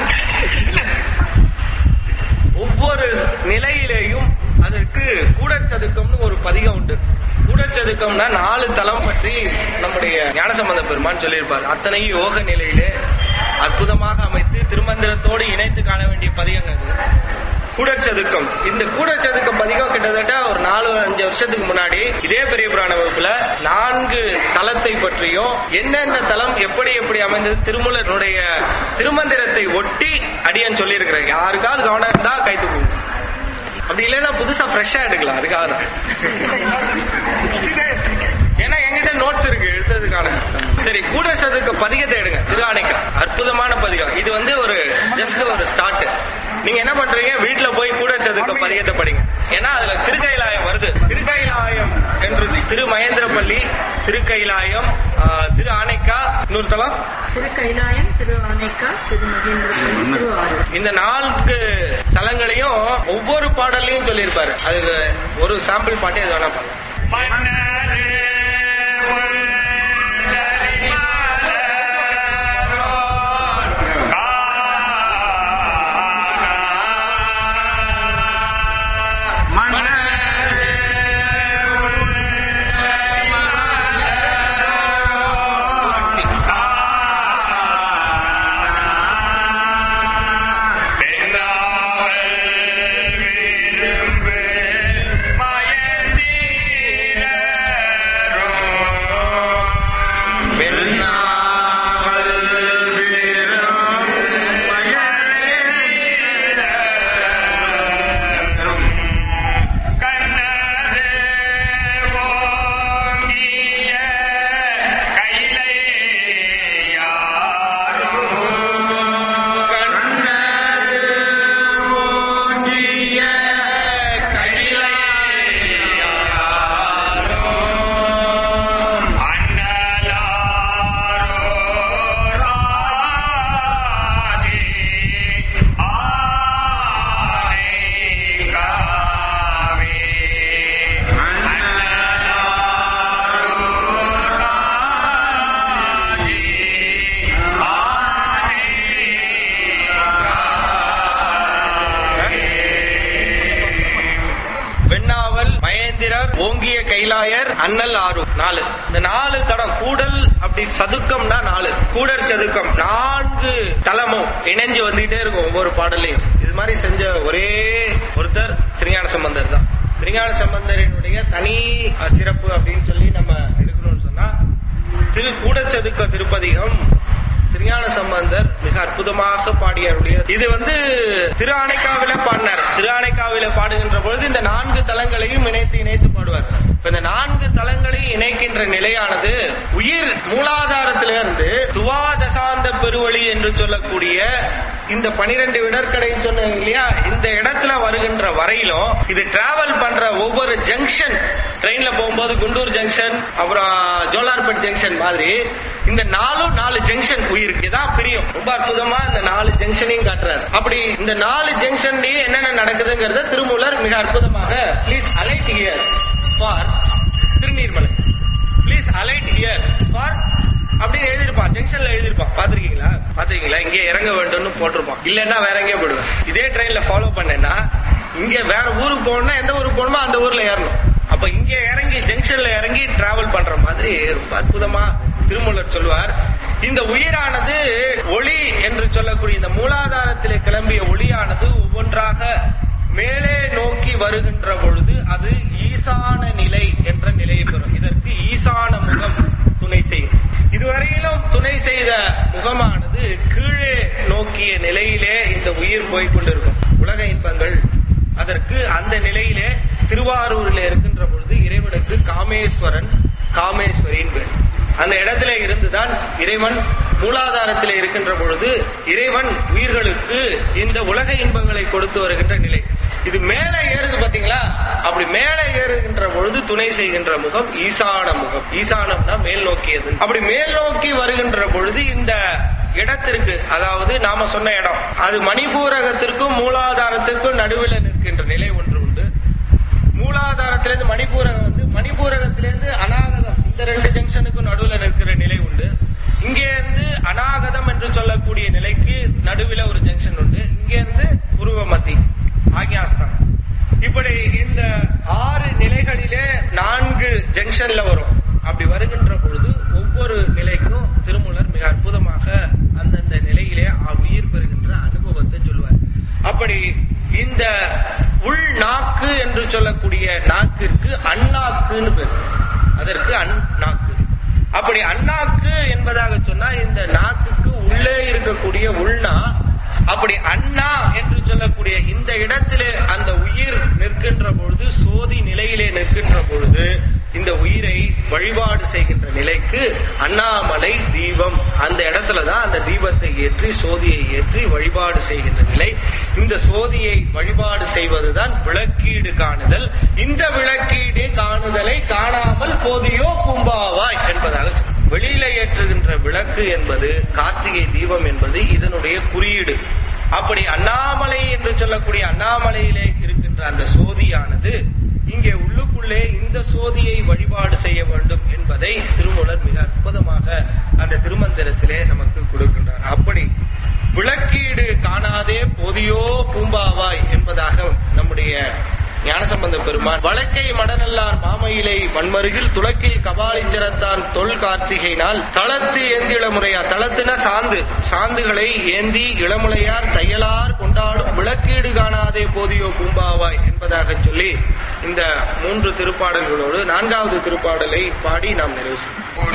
ஒவ்வொரு நிலையிலேயும் அதற்கு கூடச்சதுக்கம்னு ஒரு பதிகம் உண்டு. கூடச்சதுக்கம்னா நாலு தலம் பற்றி நம்முடைய ஞானசம்பந்த பெருமான் சொல்லியிருப்பார். அத்தனையும் யோக நிலையிலே அற்புதமாக அமைத்து திருமந்திரத்தோடு இணைத்து காண வேண்டிய பதிகங்கள். கூடச்சதுக்கம். இந்த கூடச்சதுக்க பதிகம் கிட்டத்தட்ட ஒரு நாலு அஞ்சு வருஷத்துக்கு முன்னாடி இதே பெரிய புராண வகுப்புல நான்கு தலத்தை பற்றியும் என்னென்ன தலம் எப்படி எப்படி அமைந்தது திருமூலனுடைய திருமந்திரத்தை ஒட்டி அடியான் சொல்லி இருக்கிறேன். யாருக்காவது கவனம் இருந்தா கைத்து போகும், அப்படி இல்லைன்னா புதுசா ஃப்ரெஷ்ஷா எடுக்கலாம். அதுக்காக தான். ஏன்னா என்கிட்ட நோட்ஸ் இருக்கு எடுத்ததுக்கான. சரி, கூடச்சதுக்க பதிகத்தை எடுங்க. திருஆனைக்கா அற்புதமான பதிகம். இது வந்து ஒரு ஜஸ்ட் ஒரு ஸ்டார்ட். நீங்க என்ன பண்றீங்க, வீட்டுல போய் கூடச்சதுக்க பதிகத்தை படிங்க. ஏன்னா அதுல திருக்கைலாயம் வருது. திருக்கைலாயம் என்று திரு மகேந்திரப்பள்ளி, திருக்கைலாயம், திரு ஆனைக்கா, இன்னொரு தலம் திருக்கைலாயம், திரு ஆனைக்கா, திரு மகேந்திரப்பள்ளி, திரு ஆறு. இந்த நான்கு தலங்களையும் ஒவ்வொரு பாடலையும் சொல்லியிருப்பாரு. அது ஒரு சாம்பிள் பாட்டு எது வேணா பாருங்க. ஓங்கிய கைலாயர், அண்ணல் ஆறு. நாலு. இந்த நாலு தடம் கூடல் அப்படி சதுக்கம்னா நாலு. கூடர் சதுக்கம் நான்கு தலமும் இணைஞ்சு வந்துகிட்டே இருக்கும் ஒவ்வொரு பாடலையும். இது மாதிரி செஞ்ச ஒரே ஒருத்தர் திருஞான சம்பந்தர் தான். திருஞான சம்பந்தரினுடைய தனி சிறப்பு அப்படின்னு சொல்லி நம்ம எடுக்கணும்னு சொன்னா, திரு கூடச்சதுக்க திருப்பதிகம் திருஞான சம்பந்தர் மிக அற்புதமாக பாடியருடைய. இது வந்து திரு ஆனைக்காவில பாடினார். திரு ஆனைக்காவில பாடுகின்ற பொழுது இந்த நான்கு தலங்களையும் இணைத்து இணைத்து பாடுவார். இப்ப இந்த நான்கு தலங்களையும் இணைக்கின்ற நிலையானது உயிர் மூலாதாரத்திலிருந்து துவாதசாந்த பெருவழி என்று சொல்லக்கூடிய இந்த பனிரெண்டு விடற்கடை சொன்னீங்க இல்லையா, இந்த இடத்துல வருகின்ற வரையிலும் இது டிராவல் பண்ற ஒவ்வொரு ஜங்ஷன், ட்ரெயின்ல போகும்போது குண்டூர் ஜங்ஷன், அப்புறம் ஜோலார்பேட் ஜங்ஷன் மாதிரி இந்த நாலும் நாலு ஜங்ஷன் உயிருக்கு தான் பிரியும். ரொம்ப அற்புதமா இந்த நாலு ஜங்ஷனையும் காட்டுறாரு. அப்படி இந்த நாலு ஜங்ஷன்லயும் என்னென்ன நடக்குதுங்கிறத திருமூலர் மிக அற்புதமாக please alight here for Thiruneermalai, please alight here for அப்படின்னு எழுதிருப்பான். ஜங்ஷன்ல எழுதிருப்பான். பாத்திருக்கீங்களா பாத்திருக்கீங்களா இங்கே இறங்க வேண்டும்னு போட்டிருப்பான். இல்லன்னா வேற எங்கேயே போடுவேன். இதே ட்ரெயின்ல ஃபாலோ பண்ணேன்னா இங்க வேற ஊருக்கு போகணும்னா எந்த ஊருக்கு போகணுமோ அந்த ஊர்ல ஏறணும். அப்ப இங்க இறங்கி ஜங்ஷன்ல இறங்கி டிராவல் பண்ற மாதிரி ரொம்ப அற்புதமா திருமூலர் சொல்வார். இந்த உயிரானது ஒளி என்று சொல்லக்கூடிய இந்த மூலாதாரத்திலே கிளம்பிய ஒளியானது ஒவ்வொன்றாக மேலே நோக்கி வருகின்ற பொழுது அது ஈசான நிலை என்ற நிலையை பெறும். இதற்கு ஈசான முகம் துணை செய்யும். இதுவரையிலும் துணை செய்த முகமானது கீழே நோக்கிய நிலையிலே இந்த உயிர் போய்கொண்டிருக்கும். உலக இன்பங்கள் அதற்கு அந்த நிலையிலே திருவாரூரில் இருக்கின்ற பொழுது இறைவனுக்கு காமேஸ்வரன் காமேஸ்வரின் பேர். அந்த இடத்துல இருந்துதான் இறைவன் மூலாதாரத்தில் இருக்கின்ற பொழுது இறைவன் உயிர்களுக்கு இந்த உலக இன்பங்களை கொடுத்து வருகின்ற நிலை. இது மேலே ஏறுது பாத்தீங்களா, அப்படி மேலே ஏறுகின்ற பொழுது துணை செய்கின்ற முகம் ஈசான முகம். ஈசானம்னா மேல் நோக்கியது. அப்படி மேல் நோக்கி வருகின்ற பொழுது இந்த இடத்திற்கு, அதாவது நாம சொன்ன இடம், அது மணிபூரகத்திற்கும் மூலாதாரத்திற்கும் நடுவில் நிற்கின்ற நிலை ஒன்று உண்டு. மூலாதாரத்திலிருந்து மணிபூரகம் வந்து மணிபூரகத்திலிருந்து அநாகதம், இந்த ரெண்டு ஜங்ஷனுக்கும் நடுவில் நிற்கிற நிலை உண்டு. இங்கே இருந்து அநாகதம் என்று சொல்லக்கூடிய நிலைக்கு நடுவில் ஒரு ஜங்ஷன் உண்டு. இங்கே இருந்து உருவமத்தி ஆக்யாஸ்தான். இப்படி இந்த ஆறு நிலைகளிலே நான்கு ஜங்ஷன்ல வரும். அப்படி வருகின்ற பொழுது ஒவ்வொரு நிலைக்கும் திருமூலர் மிக அற்புதமாக அந்தந்த நிலையிலே உயிர் பெறுகின்ற அனுபவத்தை சொல்வார். அப்படி இந்த இந்த உள் நாக்கு என்று சொல்லக்கூடிய நாக்கிற்கு அண்ணாக்குன்னு பேர். அதற்கு அண்ணாக்கு. அப்படி அண்ணாக்கு என்பதாக சொன்னா இந்த நாக்குக்கு உள்ளே இருக்கக்கூடிய உள்நா. அப்படி அண்ணா என்று சொல்லக்கூடிய இந்த இடத்திலே அந்த உயிர் நிற்கின்ற பொழுது, சோதி நிலையிலே நிற்கின்ற பொழுது, இந்த உயிரை வழிபாடு செய்கின்ற நிலைக்கு அண்ணாமலை தீபம், அந்த இடத்துலதான் அந்த தீபத்தை ஏற்றி சோதியை ஏற்றி வழிபாடு செய்கின்ற நிலை. இந்த சோதியை வழிபாடு செய்வதுதான் விளக்கீடு காணுதல். இந்த விளக்கீடு காணுதலை காணாமல் போதியோ பூம்பாவாய் என்பதாக வெளியில ஏற்றுகின்ற விளக்கு என்பது, கார்த்திகை தீபம் என்பது இதனுடைய குறியீடு. அப்படி அண்ணாமலை என்று சொல்லக்கூடிய அண்ணாமலையிலே இருக்கின்ற அந்த சோதியானது இங்கே உள்ளுக்குள்ளே இந்த சோதியை வழிபாடு செய்ய வேண்டும் என்பதை திருமூலர் மிக அற்புதமாக அந்த திருமந்திரத்திலே நமக்கு கொடுக்கின்றார். அப்படி விளக்கீடு காணாதே போதியோ பூம்பாவாய் என்பதாக நம்முடைய ஞானசம்பந்த பெருமான் வழக்கை மடநல்லார் மாமையிலை மண்மருகில் துளக்கில் கபாலீச்சரத்தான் தொல் கார்த்திகை நாள் தளத்து ஏந்தி இளமுறையார். தளத்துன சாந்து, சாந்துகளை ஏந்தி இளமுலையார் தையலார் கொண்டாடும் விளக்கீடு காணாதே போதியோ பூம்பாவாய் என்பதாக சொல்லி இந்த மூன்று திருப்பாடல்களோடு நான்காவது திருப்பாடலை பாடி நாம் நிறைவு செய்வோம்.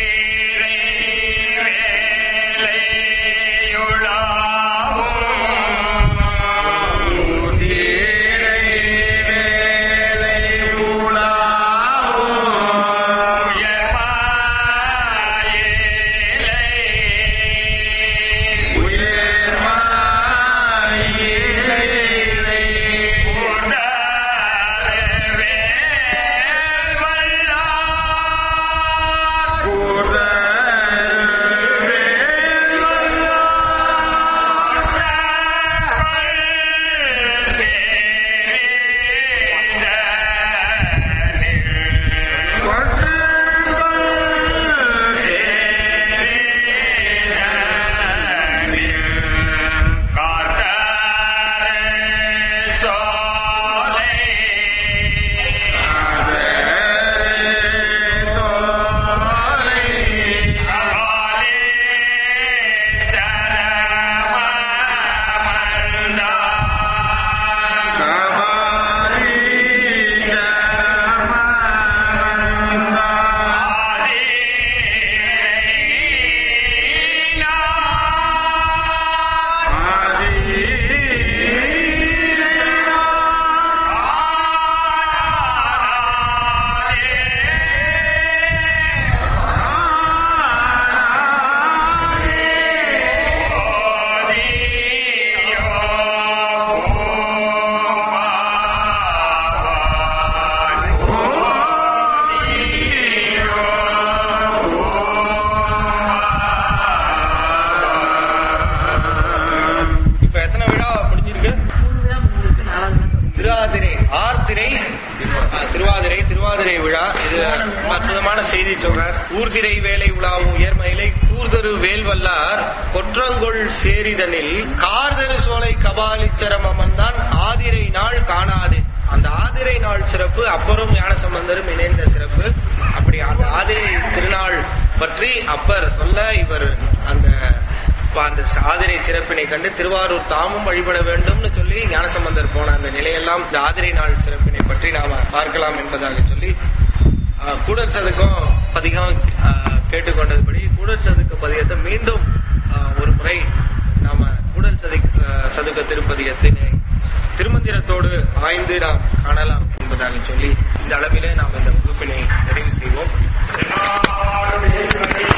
திருவாதிரை திருவாதிரை விழா. இது அற்புதமான செய்தி சொல்றார். ஊர்திரை வேலை உலாவும் உயர்மயிலை கூர்தரு வேல்வல்லார் கொற்றங்கொள் சேரிதனில் கார்தரு சோலை கபாலிச்சரம் அமர்ந்தான் ஆதிரை நாள் காணாது. அந்த ஆதிரை நாள் சிறப்பு அப்பரும் ஞானசம்பந்தரும் இணைந்த சிறப்பு. அப்படி அந்த ஆதிரை திருநாள் பற்றி அப்பர் சொல்ல இவர் அந்த அந்த ஆதிரை சிறப்பினை கண்டு திருவாரூர் தாமும் வழிபட வேண்டும்னு சொல்லி ஞானசம்பந்தர் போன அந்த நிலையெல்லாம் இந்த ஆதிரை நாள் சிறப்பினை பற்றி நாம பார்க்கலாம் என்பதாக சொல்லி கூடல் சதுக்கம் பதிகம் கேட்டுக்கொண்டதுபடி கூடல் சதுக்க பதிகத்தை மீண்டும் ஒரு முறை நாம கூடல் சதுக்க சதுக்க திருப்பதிகத்தினை திருமந்திரத்தோடு ஆய்ந்து நாம் காணலாம் என்பதாக சொல்லி இந்த அளவிலே நாம் இந்த வகுப்பினை நிறைவு செய்வோம்.